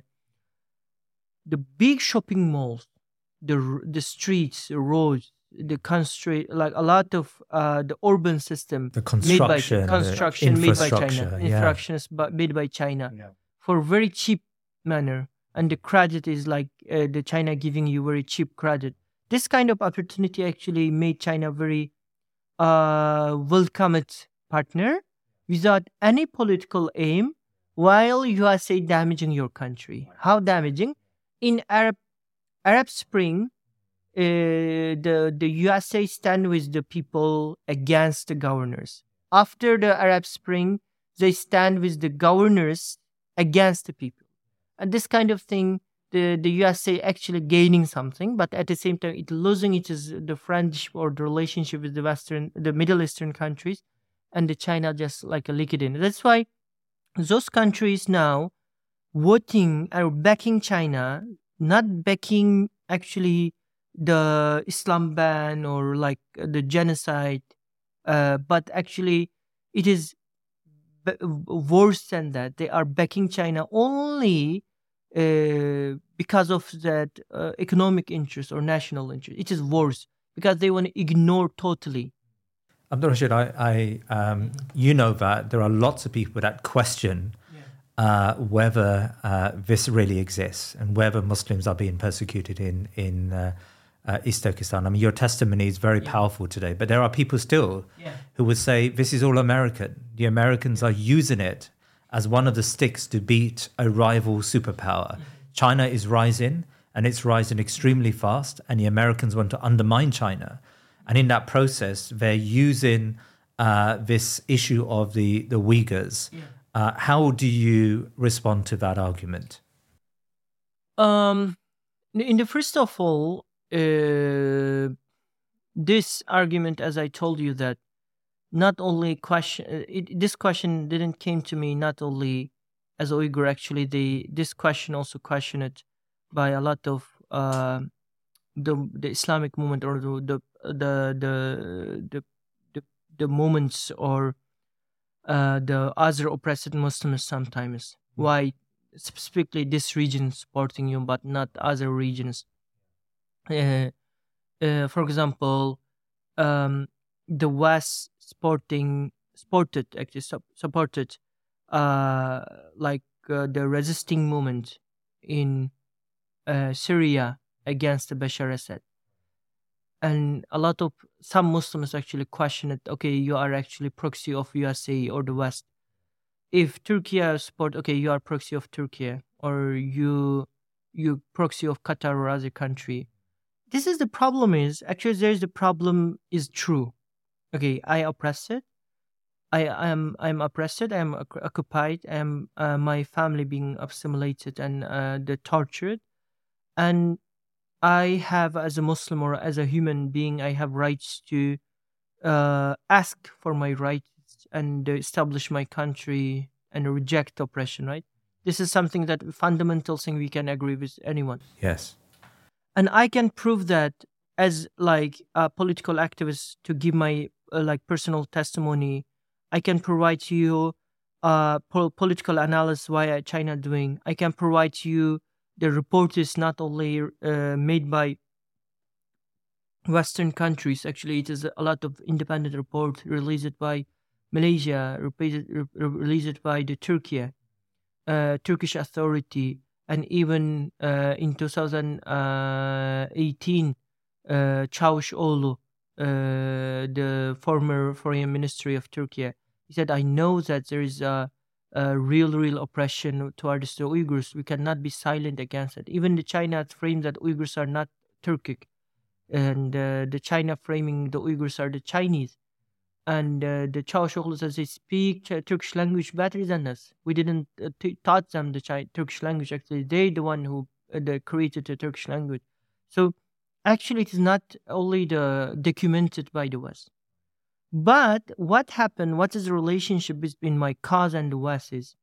the big shopping malls, the the streets, the roads, the country, like a lot of uh, the urban system, the construction, made by, construction made by China, yeah. infrastructures made by China, yeah. for very cheap manner, and the credit is like uh, the China giving you very cheap credit. This kind of opportunity actually made China very uh, welcomed partner without any political aim, while U S A damaging your country. How damaging? In Arab Arab Spring. Uh, the the U S A stand with the people against the governors. After the Arab Spring, they stand with the governors against the people. And this kind of thing, the, the U S A actually gaining something, but at the same time, it losing it is the friendship or the relationship with the Western, the Middle Eastern countries, and the China just like a liquid. That's why those countries now voting or backing China, not backing actually the Islam ban or like the genocide, uh, but actually it is b- worse than that. They are backing China only uh, because of that uh, economic interest or national interest. It is worse because they want to ignore totally. Abdul Rashid, I, I um, you know that there are lots of people that question yeah. uh, whether uh, this really exists and whether Muslims are being persecuted in in uh, uh, East Turkestan. I mean, your testimony is very yeah. powerful today, but there are people still yeah. who would say this is all American. The Americans are using it as one of the sticks to beat a rival superpower. Mm-hmm. China is rising, and it's rising extremely fast, and the Americans want to undermine China. And in that process, they're using uh, this issue of the, the Uyghurs. Yeah. Uh, how do you respond to that argument? Um, in the first of all, uh, this argument, as I told you, that not only question it, this question didn't came to me not only as a Uyghur. Actually, the this question also questioned by a lot of uh, the the Islamic movement or the the the the the, the, the movements or uh, the other oppressed Muslims sometimes. Mm-hmm. Why specifically this region supporting you, but not other regions? Uh, uh, for example, um, the West supporting supported actually su- supported uh, like uh, the resisting movement in uh, Syria against the Bashar Assad, and a lot of some Muslims actually question it. Okay, you are actually proxy of U S A or the West. If Turkey support, okay, you are proxy of Turkey, or you you proxy of Qatar or other country. This is the problem. Is actually there's the problem is true. Okay, I oppressed it. I am I'm oppressed. I am occupied. I am uh, my family being assimilated and uh, the tortured, and I have, as a Muslim or as a human being, I have rights to uh, ask for my rights and establish my country and reject oppression. Right? This is something that fundamental thing we can agree with anyone. Yes. And I can prove that as like a political activist to give my uh, like personal testimony. I can provide to you uh, po- political analysis why China doing. I can provide to you the report is not only uh, made by Western countries. Actually, it is a lot of independent report released by Malaysia, re- re- released by the Turkey, uh, Turkish authority. And even uh, in two thousand eighteen, uh, Çavuşoğlu, uh, the former foreign ministry of Turkey, he said, I know that there is a, a real, real oppression towards the Uyghurs. We cannot be silent against it. Even the China frames that Uyghurs are not Turkic. And uh, the China framing the Uyghurs are the Chinese. And uh, the Çavuşoğlu says they speak Ch- Turkish language better than us. We didn't uh, t- taught them the Ch- Turkish language. Actually, they the one who uh, the created the Turkish language. So actually, it is not only the documented by the West. But what happened? What is the relationship between my cause and the West? Is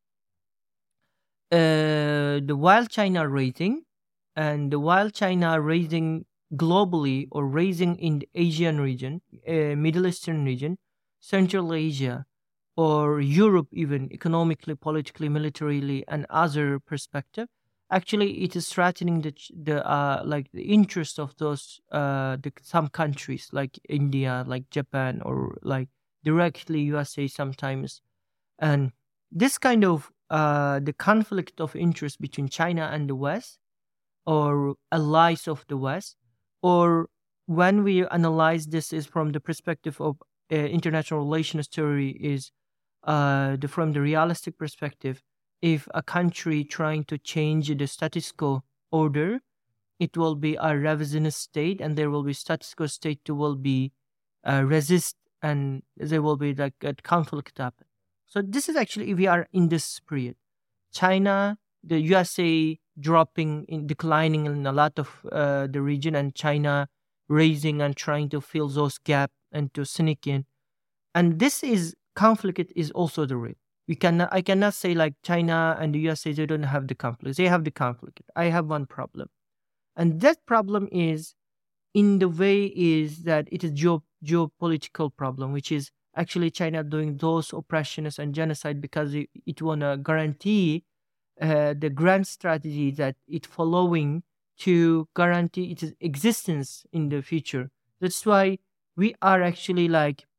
uh, the while China raising, and the while China raising globally or raising in the Asian region, uh, Middle Eastern region, Central Asia, or Europe, even economically, politically, militarily, and other perspective, actually, it is threatening the the uh, like the interest of those uh, the, some countries like India, like Japan, or like directly U S A sometimes, and this kind of uh, the conflict of interest between China and the West, or allies of the West, or when we analyze this is from the perspective of uh, international relations theory, is uh, the from the realistic perspective. If a country trying to change the status quo order, it will be a revisionist state, and there will be status quo state who will be uh, resist, and there will be like a conflict happen. So this is actually, we are in this period. China, the U S A dropping, in declining in a lot of uh, the region, and China raising and trying to fill those gaps and to sneak in. And this is conflict is also the real. We cannot, I cannot say like China and the U S A, they don't have the conflict. They have the conflict. I have one problem. And that problem is, in the way, is that it is geo- geopolitical problem, which is actually China doing those oppressions and genocide because it, it want to guarantee uh, the grand strategy that it following to guarantee its existence in the future. That's why we are actually like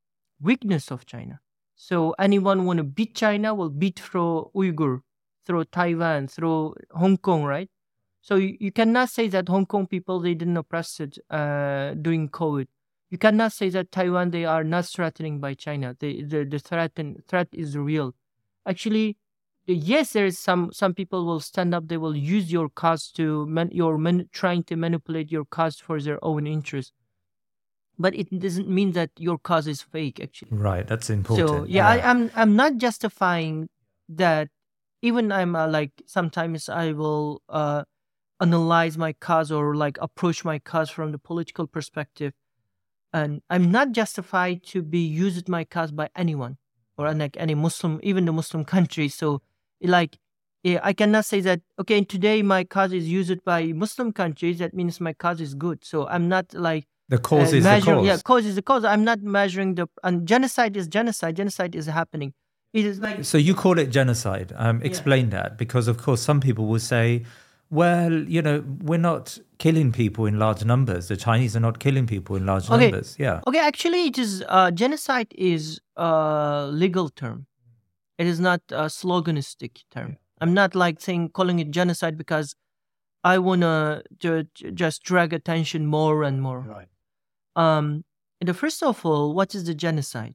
weakness of China. So anyone want to beat China will beat through Uyghur, through Taiwan, through Hong Kong, right? So you, you cannot say that Hong Kong people, they didn't oppress it uh, during COVID. You cannot say that Taiwan, they are not threatening by China. They, the the threat, threat is real. Actually, yes, there is some some people will stand up. They will use your cause to man, your man, trying to manipulate your cause for their own interest. But it doesn't mean that your cause is fake. Actually, Right, that's important. so yeah, I, I'm I'm not justifying that. Even I'm uh, like sometimes I will uh, analyze my cause or like approach my cause from the political perspective, and I'm not justified to be used my cause by anyone or like any Muslim, even the Muslim country. So like yeah, I cannot say that okay today my cause is used by Muslim countries. That means my cause is good. So I'm not like The cause uh, is measure, the cause. yeah, cause is the cause. I'm not measuring the and genocide is genocide. Genocide is happening. It is like So you call it genocide. Um, explain that, because of course some people will say, well, you know, we're not killing people in large numbers. The Chinese are not killing people in large Okay. numbers. Yeah. okay. Actually, it is uh, genocide is a legal term. It is not a sloganistic term. I'm not like saying calling it genocide because I wanna ju- ju- just drag attention more and more. Right. Um, the first of all, what is the genocide?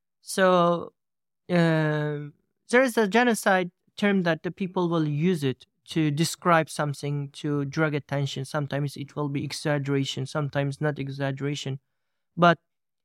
So uh, there is a genocide term that the people will use it to describe something, to drag attention. Sometimes it will be exaggeration, sometimes not exaggeration. But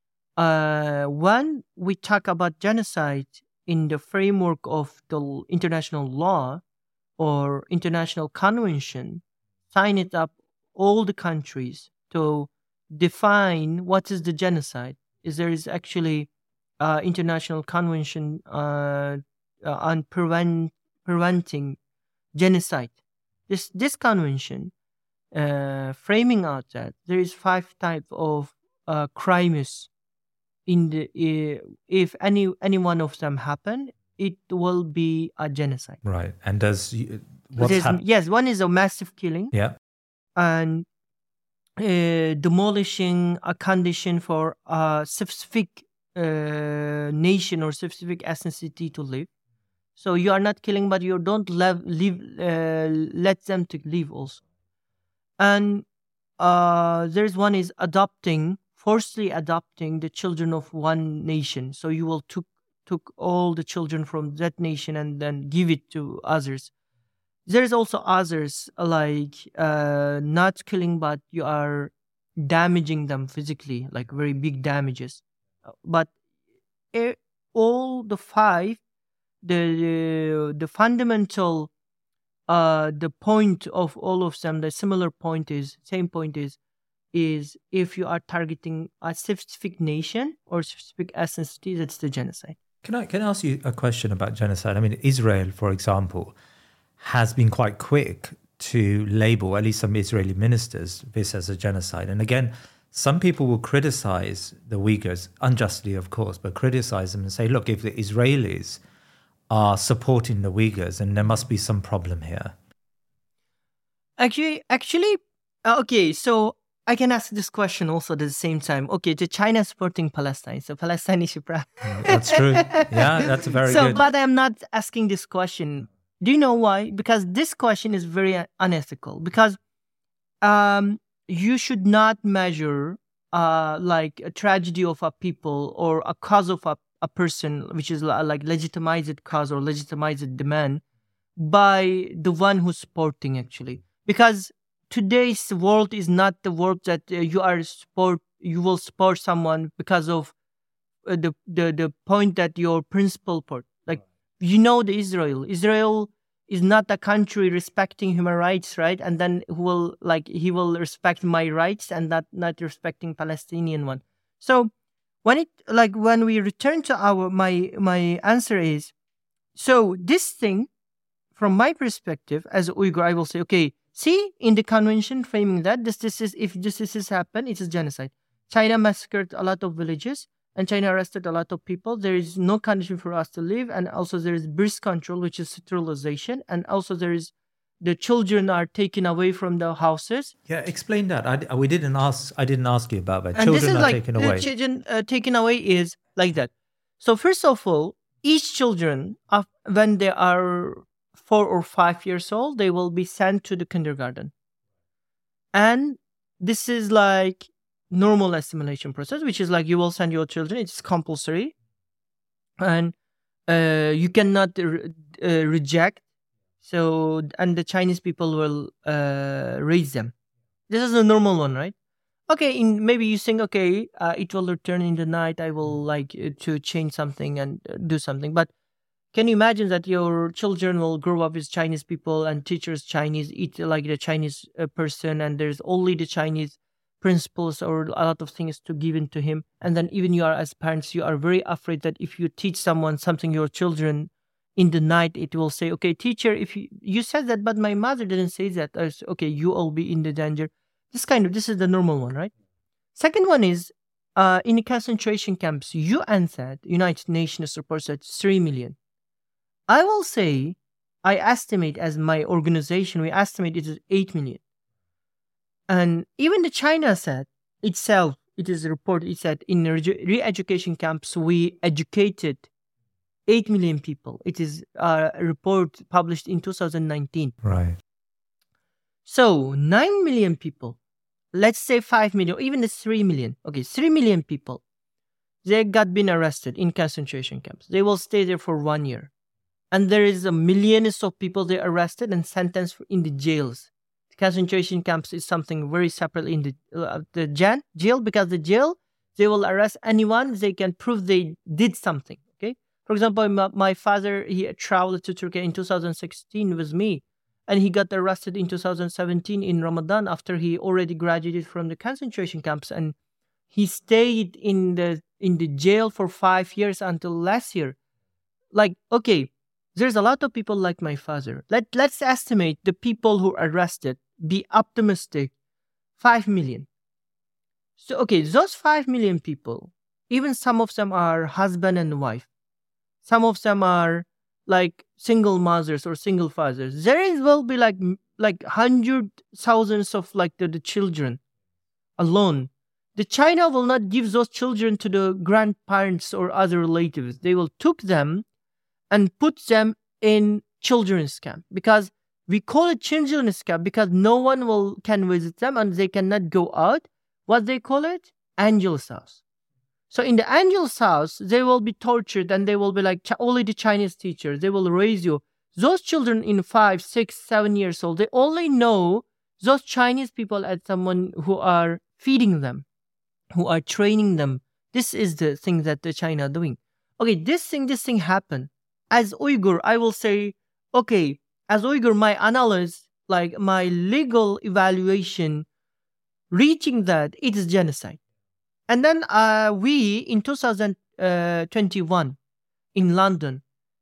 uh, when we talk about genocide in the framework of the l- international law or international convention, sign it up all the countries to define what is the genocide. Is there is actually uh, international convention uh, uh, on prevent preventing genocide. This this convention uh, framing out that there is five type of uh, crimes in the uh, if any any one of them happen, it will be a genocide. Right. And does you- what's There's- happened? yes, one is a massive killing Yeah. and uh, demolishing a condition for a specific uh, nation or specific ethnicity to live. So you are not killing, but you don't leave, leave uh, let them to live also. And uh, there's one is adopting, forcibly adopting the children of one nation. So you will took took all the children from that nation and then give it to others. There's also others like uh, not killing, but you are damaging them physically, like very big damages. Uh, But eh, all the five, the the fundamental, uh, the point of all of them, the similar point is same point is is if you are targeting a specific nation or specific ethnicity, that's the genocide. Can I can I ask you a question about genocide? I mean, Israel, for example, has been quite quick to label, at least some Israeli ministers, this as a genocide. And again, some people will criticize the Uyghurs, unjustly, of course, but criticize them and say, look, if the Israelis are supporting the Uyghurs, then there must be some problem here. Actually, actually, uh, okay. So I can ask this question also at the same time. Okay, the China supporting Palestine, so Palestine is a problem. That's true. Yeah, that's very so, good. but I'm not asking this question. Do you know why? Because this question is very uh, unethical. Because um, you should not measure uh, like a tragedy of a people or a cause of a, a person, which is li- like legitimized cause or legitimized demand, by the one who's supporting actually. Because today's world is not the world that uh, you are support. You will support someone because of uh, the the the point that your principal part. Like you know the Israel. Israel is not a country respecting human rights, right? And then who will like he will respect my rights and not not respecting Palestinian one. So when it like when we return to our my my answer is so this thing from my perspective as a Uyghur, I will say, okay, see in the convention framing that this this is if this this has happened, it is genocide. China massacred a lot of villages and China arrested a lot of people. There is no condition for us to live, and also there is birth control, which is sterilization, and also there is the children are taken away from the houses. Yeah, explain that. I, we didn't ask. I didn't ask you about that. And Children this is are like taken the away. children uh, taken away is like that. So first of all, each children, of, when they are four or five years old, they will be sent to the kindergarten. And this is like normal assimilation process, which is like you will send your children. It's compulsory. And uh, you cannot re- uh, reject. So, and the Chinese people will uh, raise them. This is a normal one, right? Okay, in, maybe you think, okay, uh, it will return in the night. I will like uh, to change something and uh, do something. But can you imagine that your children will grow up with Chinese people and teachers Chinese, eat like the Chinese uh, person, and there's only the Chinese principles or a lot of things to give into him. And then even you are as parents, you are very afraid that if you teach someone something, your children in the night, it will say, okay, teacher, if you, you said that, but my mother didn't say that. I say, okay, you will be in the danger. This kind of, this is the normal one, right? Second one is, uh, in the concentration camps, U N said, United Nations report said three million. I will say, I estimate as my organization, we estimate it is eight million. And even the China said itself, it is a report, it said in re- re-education camps, we educated eight million people. It is a report published in two thousand nineteen. Right. So nine million people, let's say five million, even the three million. Okay, three million people, they got been arrested in concentration camps. They will stay there for one year. And there is a millions of people they arrested and sentenced in the jails. The concentration camps is something very separate in the uh, the jan- jail, because the jail, they will arrest anyone they can prove they did something. Okay, for example, my, my father, he traveled to Turkey in two thousand sixteen with me, and he got arrested in two thousand seventeen in Ramadan after he already graduated from the concentration camps, and he stayed in the in the jail for five years until last year. Like, okay, there's a lot of people like my father. Let, let's estimate the people who are arrested, be optimistic, five million. So, okay, those five million people, even some of them are husband and wife. Some of them are like single mothers or single fathers. There is, will be like like hundred thousands of like the, the children alone. The China will not give those children to the grandparents or other relatives. They will took them and put them in children's camp, because we call it children's camp because no one will can visit them and they cannot go out. What they call it? Angel's house. So in the angel's house, they will be tortured and they will be like only the Chinese teachers. They will raise you. Those children in five, six, seven years old, they only know those Chinese people as someone who are feeding them, who are training them. This is the thing that the China are doing. Okay, this thing, this thing happened. As Uyghur, I will say, okay, as Uyghur, my analysis, like my legal evaluation, reaching that it is genocide. And then uh, we, in two thousand twenty-one, in London,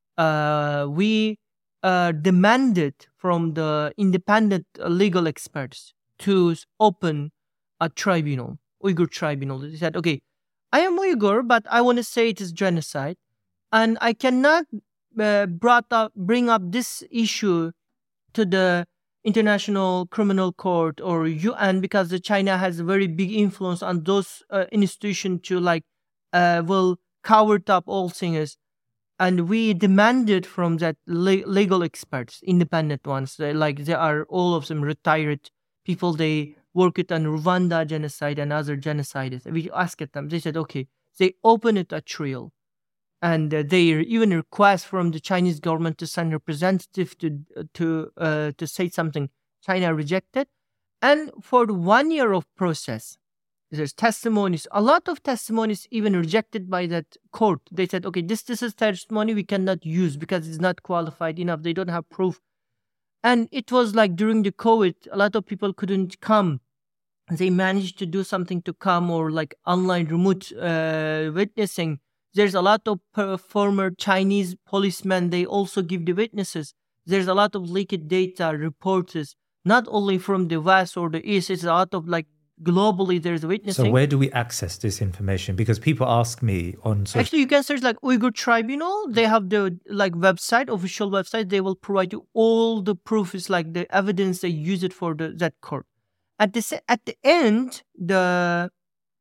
uh, we uh, demanded from the independent legal experts to open a tribunal, Uyghur tribunal. They said, okay, I am Uyghur, but I want to say it is genocide. And I cannot uh, brought up, bring up this issue to the International Criminal Court or U N, because the China has a very big influence on those uh, institutions to like uh, will cover up all things. And we demanded from that le- legal experts, independent ones, they, like they are all of them retired people. They worked on Rwanda genocide and other genocides. We asked them. They said, okay, they opened it a trial. And uh, they even request from the Chinese government to send representative to to uh, to say something. China rejected, and for the one year of process, there's testimonies. A lot of testimonies even rejected by that court. They said, okay, this this is testimony we cannot use because it's not qualified enough. They don't have proof. And it was like during the COVID, a lot of people couldn't come. They managed to do something to come, or like online remote uh, witnessing. There's a lot of uh, former Chinese policemen. They also give the witnesses. There's a lot of leaked data, reports, not only from the West or the East. It's a lot of like globally there's witnessing. So where do we access this information? Because people ask me on social... Actually, you can search like Uyghur Tribunal. They have the like website, official website. They will provide you all the proofs, like the evidence they use it for the that court. At the se- at the end, the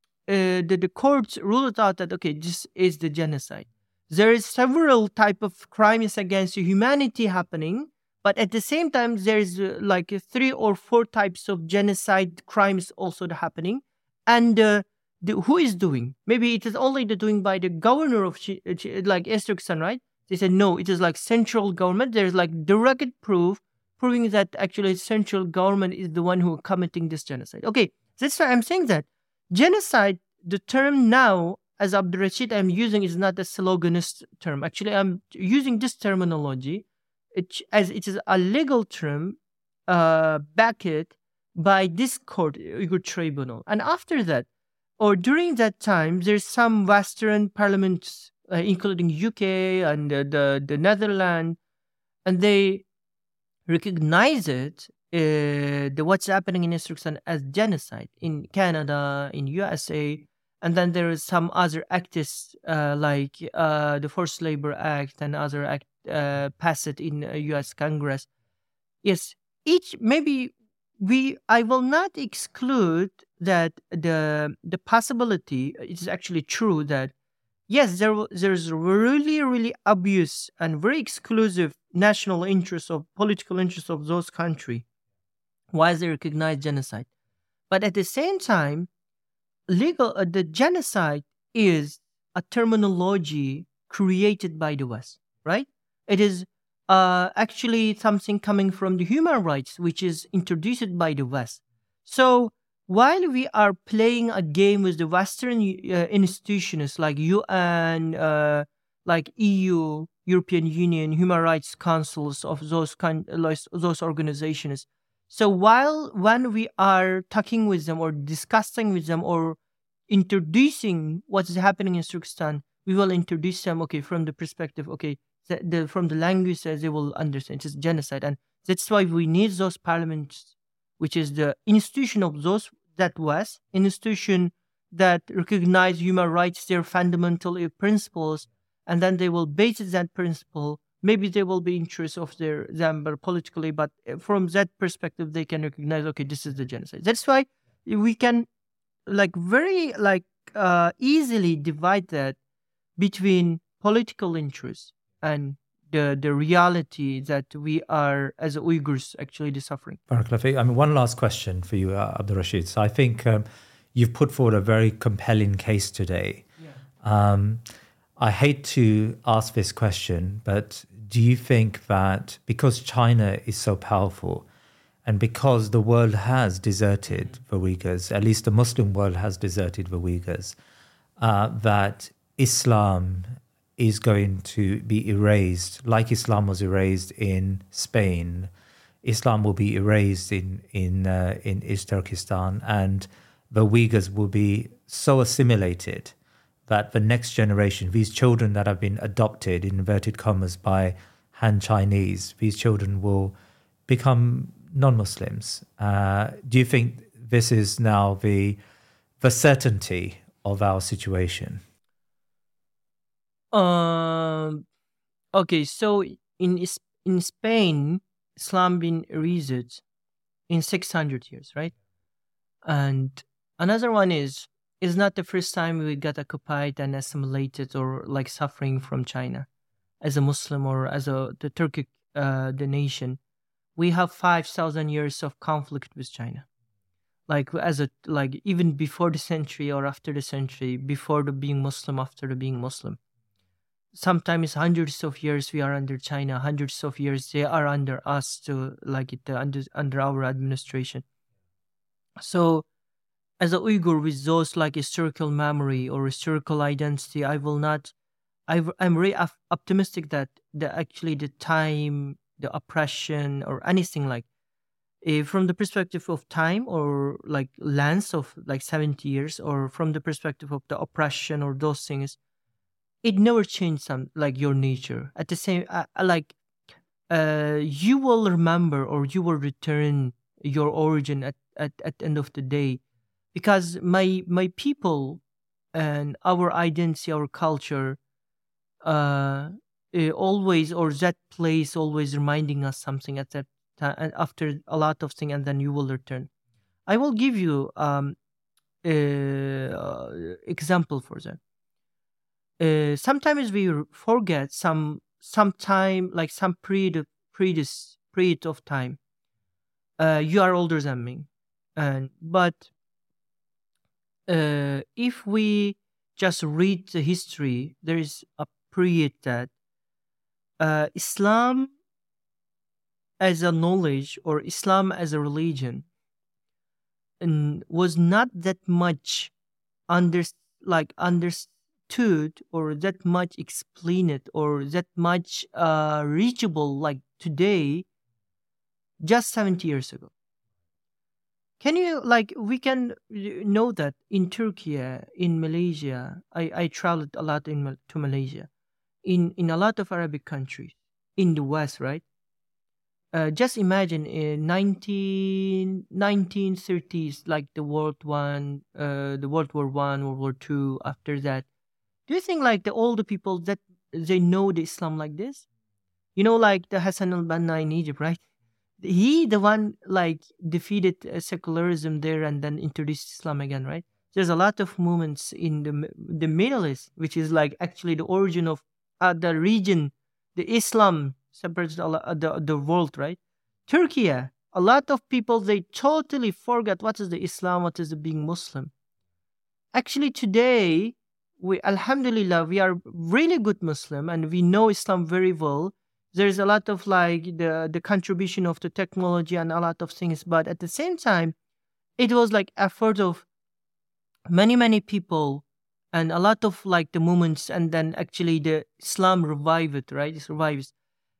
uh, the the courts ruled out that okay, this is the genocide. There is several type of crimes against humanity happening, but at the same time, there is uh, like uh, three or four types of genocide crimes also happening, and uh, the, who is doing? Maybe it is only the doing by the governor of Ch- Ch- like East Turkestan, right? They said no, it is like central government. There is like direct proof proving that actually central government is the one who committing this genocide. Okay, that's why I'm saying that genocide. The term now, as Abdul Rashid I'm using, is not a sloganist term. Actually, I'm using this terminology it, as it is a legal term uh, backed by this court, Uyghur Tribunal. And after that, or during that time, there's some Western parliaments, uh, including U K and uh, the, the Netherlands, and they recognize it, uh, the what's happening in East Turkestan as genocide in Canada, in U S A, and then there is some other acts uh, like uh, the Forced Labor Act and other act uh, passed in uh, U S Congress. Yes, each maybe we I will not exclude that the the possibility it is actually true that yes there there's really really obvious and very exclusive national interests of political interests of those countries why they recognize genocide, but at the same time legal uh, the genocide is a terminology created by the West, right? It is uh, actually something coming from the human rights, which is introduced by the West. So while we are playing a game with the Western uh, institutions like U N, uh, like E U, European Union, human rights councils of those kind, those organizations. So while when we are talking with them or discussing with them or introducing what is happening in Turkestan, we will introduce them, okay, from the perspective, okay, the, the, from the language that they will understand. It's genocide. And that's why we need those parliaments, which is the institution of those that was, institution that recognize human rights, their fundamental principles, and then they will base that principle. Maybe they will be interests of their them politically, but from that perspective, they can recognize, okay, this is the genocide. That's why we can like very like uh, easily divide that between political interests and the the reality that we are as Uyghurs actually the suffering. Barakallah Feek. I mean, one last question for you, uh, Abdul Rashid. So I think um, you've put forward a very compelling case today. Yeah. Um, I hate to ask this question, but do you think that because China is so powerful and because the world has deserted the Uyghurs, at least the Muslim world has deserted the Uyghurs, uh, that Islam is going to be erased, like Islam was erased in Spain, Islam will be erased in in uh, in East Turkestan, and the Uyghurs will be so assimilated that the next generation, these children that have been adopted, in inverted commas, by Han Chinese, these children will become non-Muslims. Uh, do you think this is now the the certainty of our situation? Um. Okay, so in in Spain, Islam been erased in six hundred years, right? And another one is it's not the first time we got occupied and assimilated or like suffering from China as a Muslim or as a the Turkic uh, the nation. We have five thousand years of conflict with China, like as a like even before the century or after the century, before the being Muslim, after the being Muslim. Sometimes hundreds of years we are under China, hundreds of years they are under us to like it uh, under under our administration. So as a Uyghur with those like historical memory or historical identity, I will not. I I'm very op- optimistic that the actually the time, the oppression or anything like, uh, from the perspective of time or like length of like seventy years, or from the perspective of the oppression or those things, it never changed some like your nature. At the same, uh, like, uh, you will remember or you will return your origin at at at the end of the day. because my my people and our identity, our culture, uh, eh, always, or that place always reminding us something at that time, and after a lot of things, and then you will return. I will give you um uh, example for that. Uh, sometimes we r- forget some some time, like some period of previous period of time. Uh, you are older than me, and but uh, if we just read the history, there is a period that uh, Islam as a knowledge, or Islam as a religion, and was not that much under like understood, or that much explained, or that much uh, reachable like today, just seventy years ago. Can you, like, we can uh, know that in Turkey, uh, in Malaysia, I, I traveled a lot in Mal- to Malaysia, in, in a lot of Arabic countries, in the West, right? Uh, just imagine in nineteen nineteen thirties, like the World One, uh, the World War One, World War Two. After that, do you think like the older people that they know the Islam like this? You know, like the Hassan al-Banna in Egypt, right? He the one like defeated uh, secularism there and then introduced Islam again, right? There's a lot of movements in the M- the Middle East, which is like actually the origin of uh, the region, the Islam separates the, uh, the the world, right? Turkey, uh, a lot of people they totally forget what is the Islam, what is the being Muslim. Actually, today we, Alhamdulillah, we are really good Muslim and we know Islam very well. There's a lot of like the the contribution of the technology and a lot of things, but at the same time, it was like effort of many many people and a lot of like the movements, and then actually the Islam revive it, right? It revives.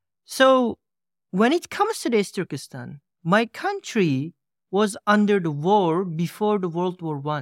So when it comes to the East Turkestan, my country was under the war before the World War One.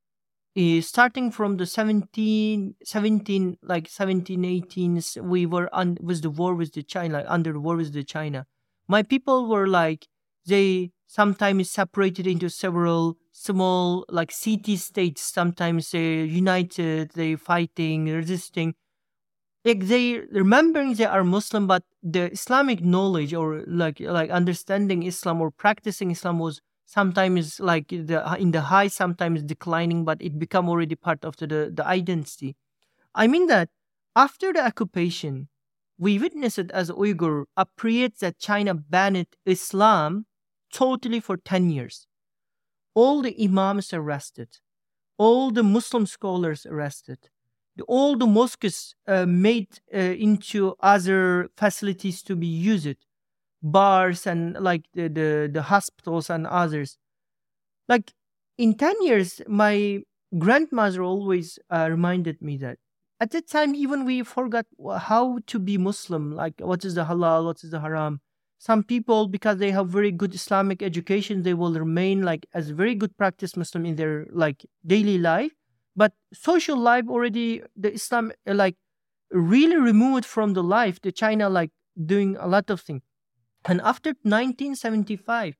Is starting from the seventeen, seventeen, like seventeen eighteens, we were on with the war with the China, like under the war with the China. My people were like, they sometimes separated into several small like city states, sometimes they united, they fighting, resisting, like they remembering they are Muslim, but the Islamic knowledge, or like like understanding Islam or practicing Islam, was sometimes like the in the high, sometimes declining, but it become already part of the the, the identity. I mean that after the occupation, we witnessed it as Uyghur a period that China banned Islam totally for ten years. All the imams arrested, all the Muslim scholars arrested, the- all the mosques uh, made uh, into other facilities to be used, bars and like the, the, the hospitals and others. Like in ten years, my grandmother always uh, reminded me that at that time, even we forgot wh- how to be Muslim, like what is the halal, what is the haram. Some people, because they have very good Islamic education, they will remain like as very good practice Muslim in their like daily life. But social life already, the Islam uh, like really removed from the life. The China like doing a lot of things. And after nineteen seventy-five,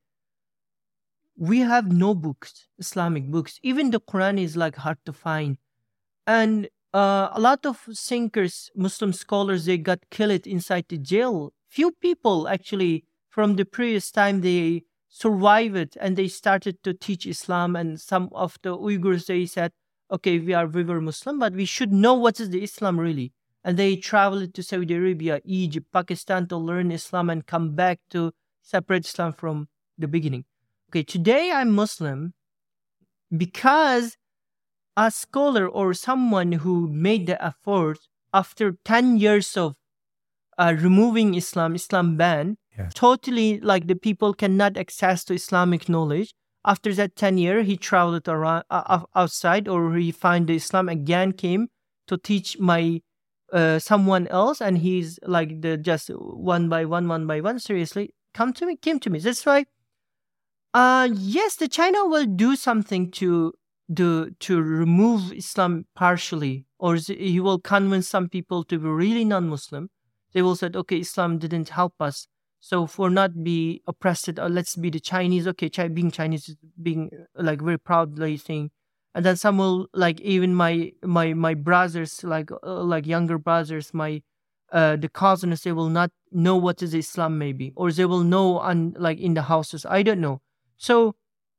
we have no books, Islamic books. Even the Quran is like hard to find. And uh, a lot of thinkers, Muslim scholars, they got killed inside the jail. Few people actually from the previous time they survived it and they started to teach Islam. And some of the Uyghurs they said, okay, we are we were Muslim, but we should know what is the Islam really. And they traveled to Saudi Arabia, Egypt, Pakistan to learn Islam and come back to separate Islam from the beginning. Okay, today I'm Muslim because a scholar or someone who made the effort after ten years of uh, removing Islam, Islam ban, Yeah. totally like the people cannot access to Islamic knowledge. After that ten year, he traveled around uh, uh, outside, or he find the Islam again, came to teach my uh, someone else, and he's like the just one by one, one by one. Seriously, come to me, came to me. That's why. Uh yes, the China will do something to do to remove Islam partially, or s- he will convince some people to be really non-Muslim. They will say, okay, Islam didn't help us, So for not be oppressed, or let's be the Chinese. Okay, Chi- being Chinese is being like very proudly thing. And then some will like even my my my brothers, like uh, like younger brothers, my uh the cousins, they will not know what is Islam maybe, or they will know on like in the houses. I don't know. So,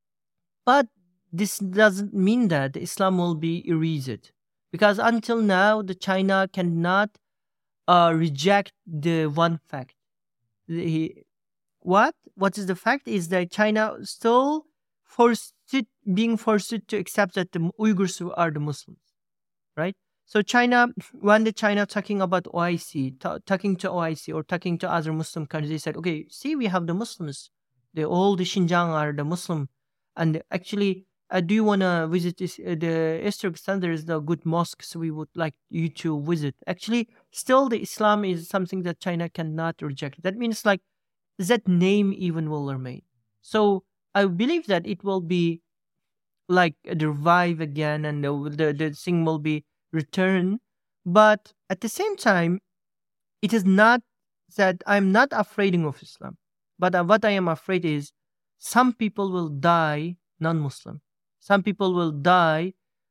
but this doesn't mean that Islam will be erased, because until now the China cannot uh reject the one fact. The, what what is the fact is that China still forced it, being forced to accept that the Uyghurs are the Muslims, right? So China, when the China talking about O I C, ta- talking to O I C or talking to other Muslim countries, they said, okay, see, we have the Muslims, the all the Xinjiang are the Muslim, and actually, uh, do you want to visit this, uh, the Turkestan? There is the good mosques we would like you to visit. Actually, still the Islam is something that China cannot reject. That means like that name even will remain. So I believe that it will be like uh, revive again, and the, the the thing will be returned. But at the same time, it is not that I'm not afraid of Islam. But uh, what I am afraid is some people will die non-Muslim. Some people will die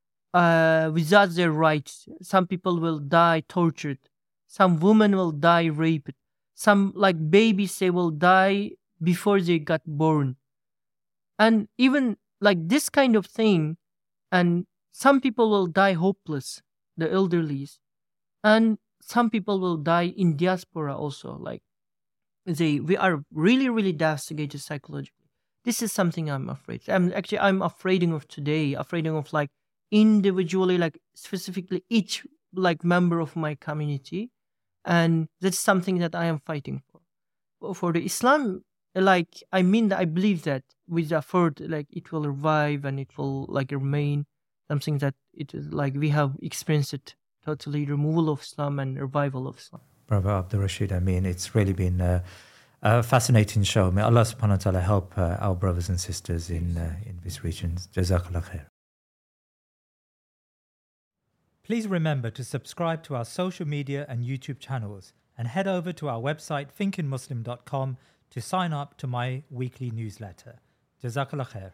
uh, without their rights. Some people will die tortured. Some women will die raped. Some like babies, they will die before they got born. And even like this kind of thing, and some people will die hopeless, the elderlies, and some people will die in diaspora also. Like they, we are really, really devastated psychologically. This is something I'm afraid. I'm actually I'm afraid of today. Afraid of like individually, like specifically each like member of my community, and that's something that I am fighting for. For the Islam, like I mean, I believe that with the effort, like it will revive and it will like remain something that it is like we have experienced it totally removal of Islam and revival of Islam. Brother Abdul Rashid, I mean, it's really been a, a fascinating show. May Allah subhanahu wa ta'ala help uh, our brothers and sisters in uh, in this region. Jazakallah khair. Please remember to subscribe to our social media and YouTube channels, and head over to our website thinking muslim dot com to sign up to my weekly newsletter. Jazakallah khair.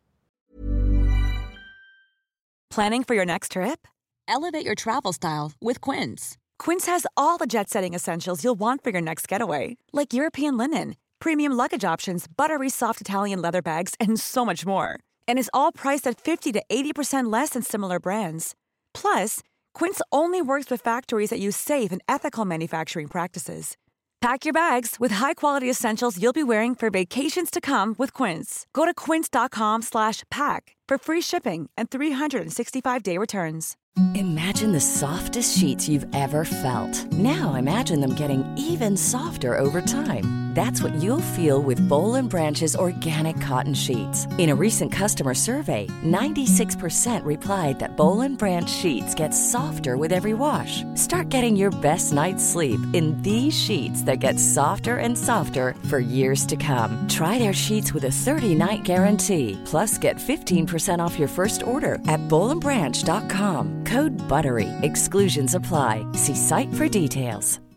Planning for your next trip? Elevate your travel style with Quince. Quince has all the jet-setting essentials you'll want for your next getaway, like European linen, premium luggage options, buttery soft Italian leather bags, and so much more. And is all priced at fifty to eighty percent less than similar brands. Plus, Quince only works with factories that use safe and ethical manufacturing practices. Pack your bags with high-quality essentials you'll be wearing for vacations to come with Quince. Go to quince.com slash pack for free shipping and three sixty-five day returns. Imagine the softest sheets you've ever felt. Now imagine them getting even softer over time. That's what you'll feel with Boll and Branch's organic cotton sheets. In a recent customer survey, ninety-six percent replied that Boll and Branch sheets get softer with every wash. Start getting your best night's sleep in these sheets that get softer and softer for years to come. Try their sheets with a thirty-night guarantee. Plus, get fifteen percent off your first order at boll and branch dot com. Code BUTTERY. Exclusions apply. See site for details.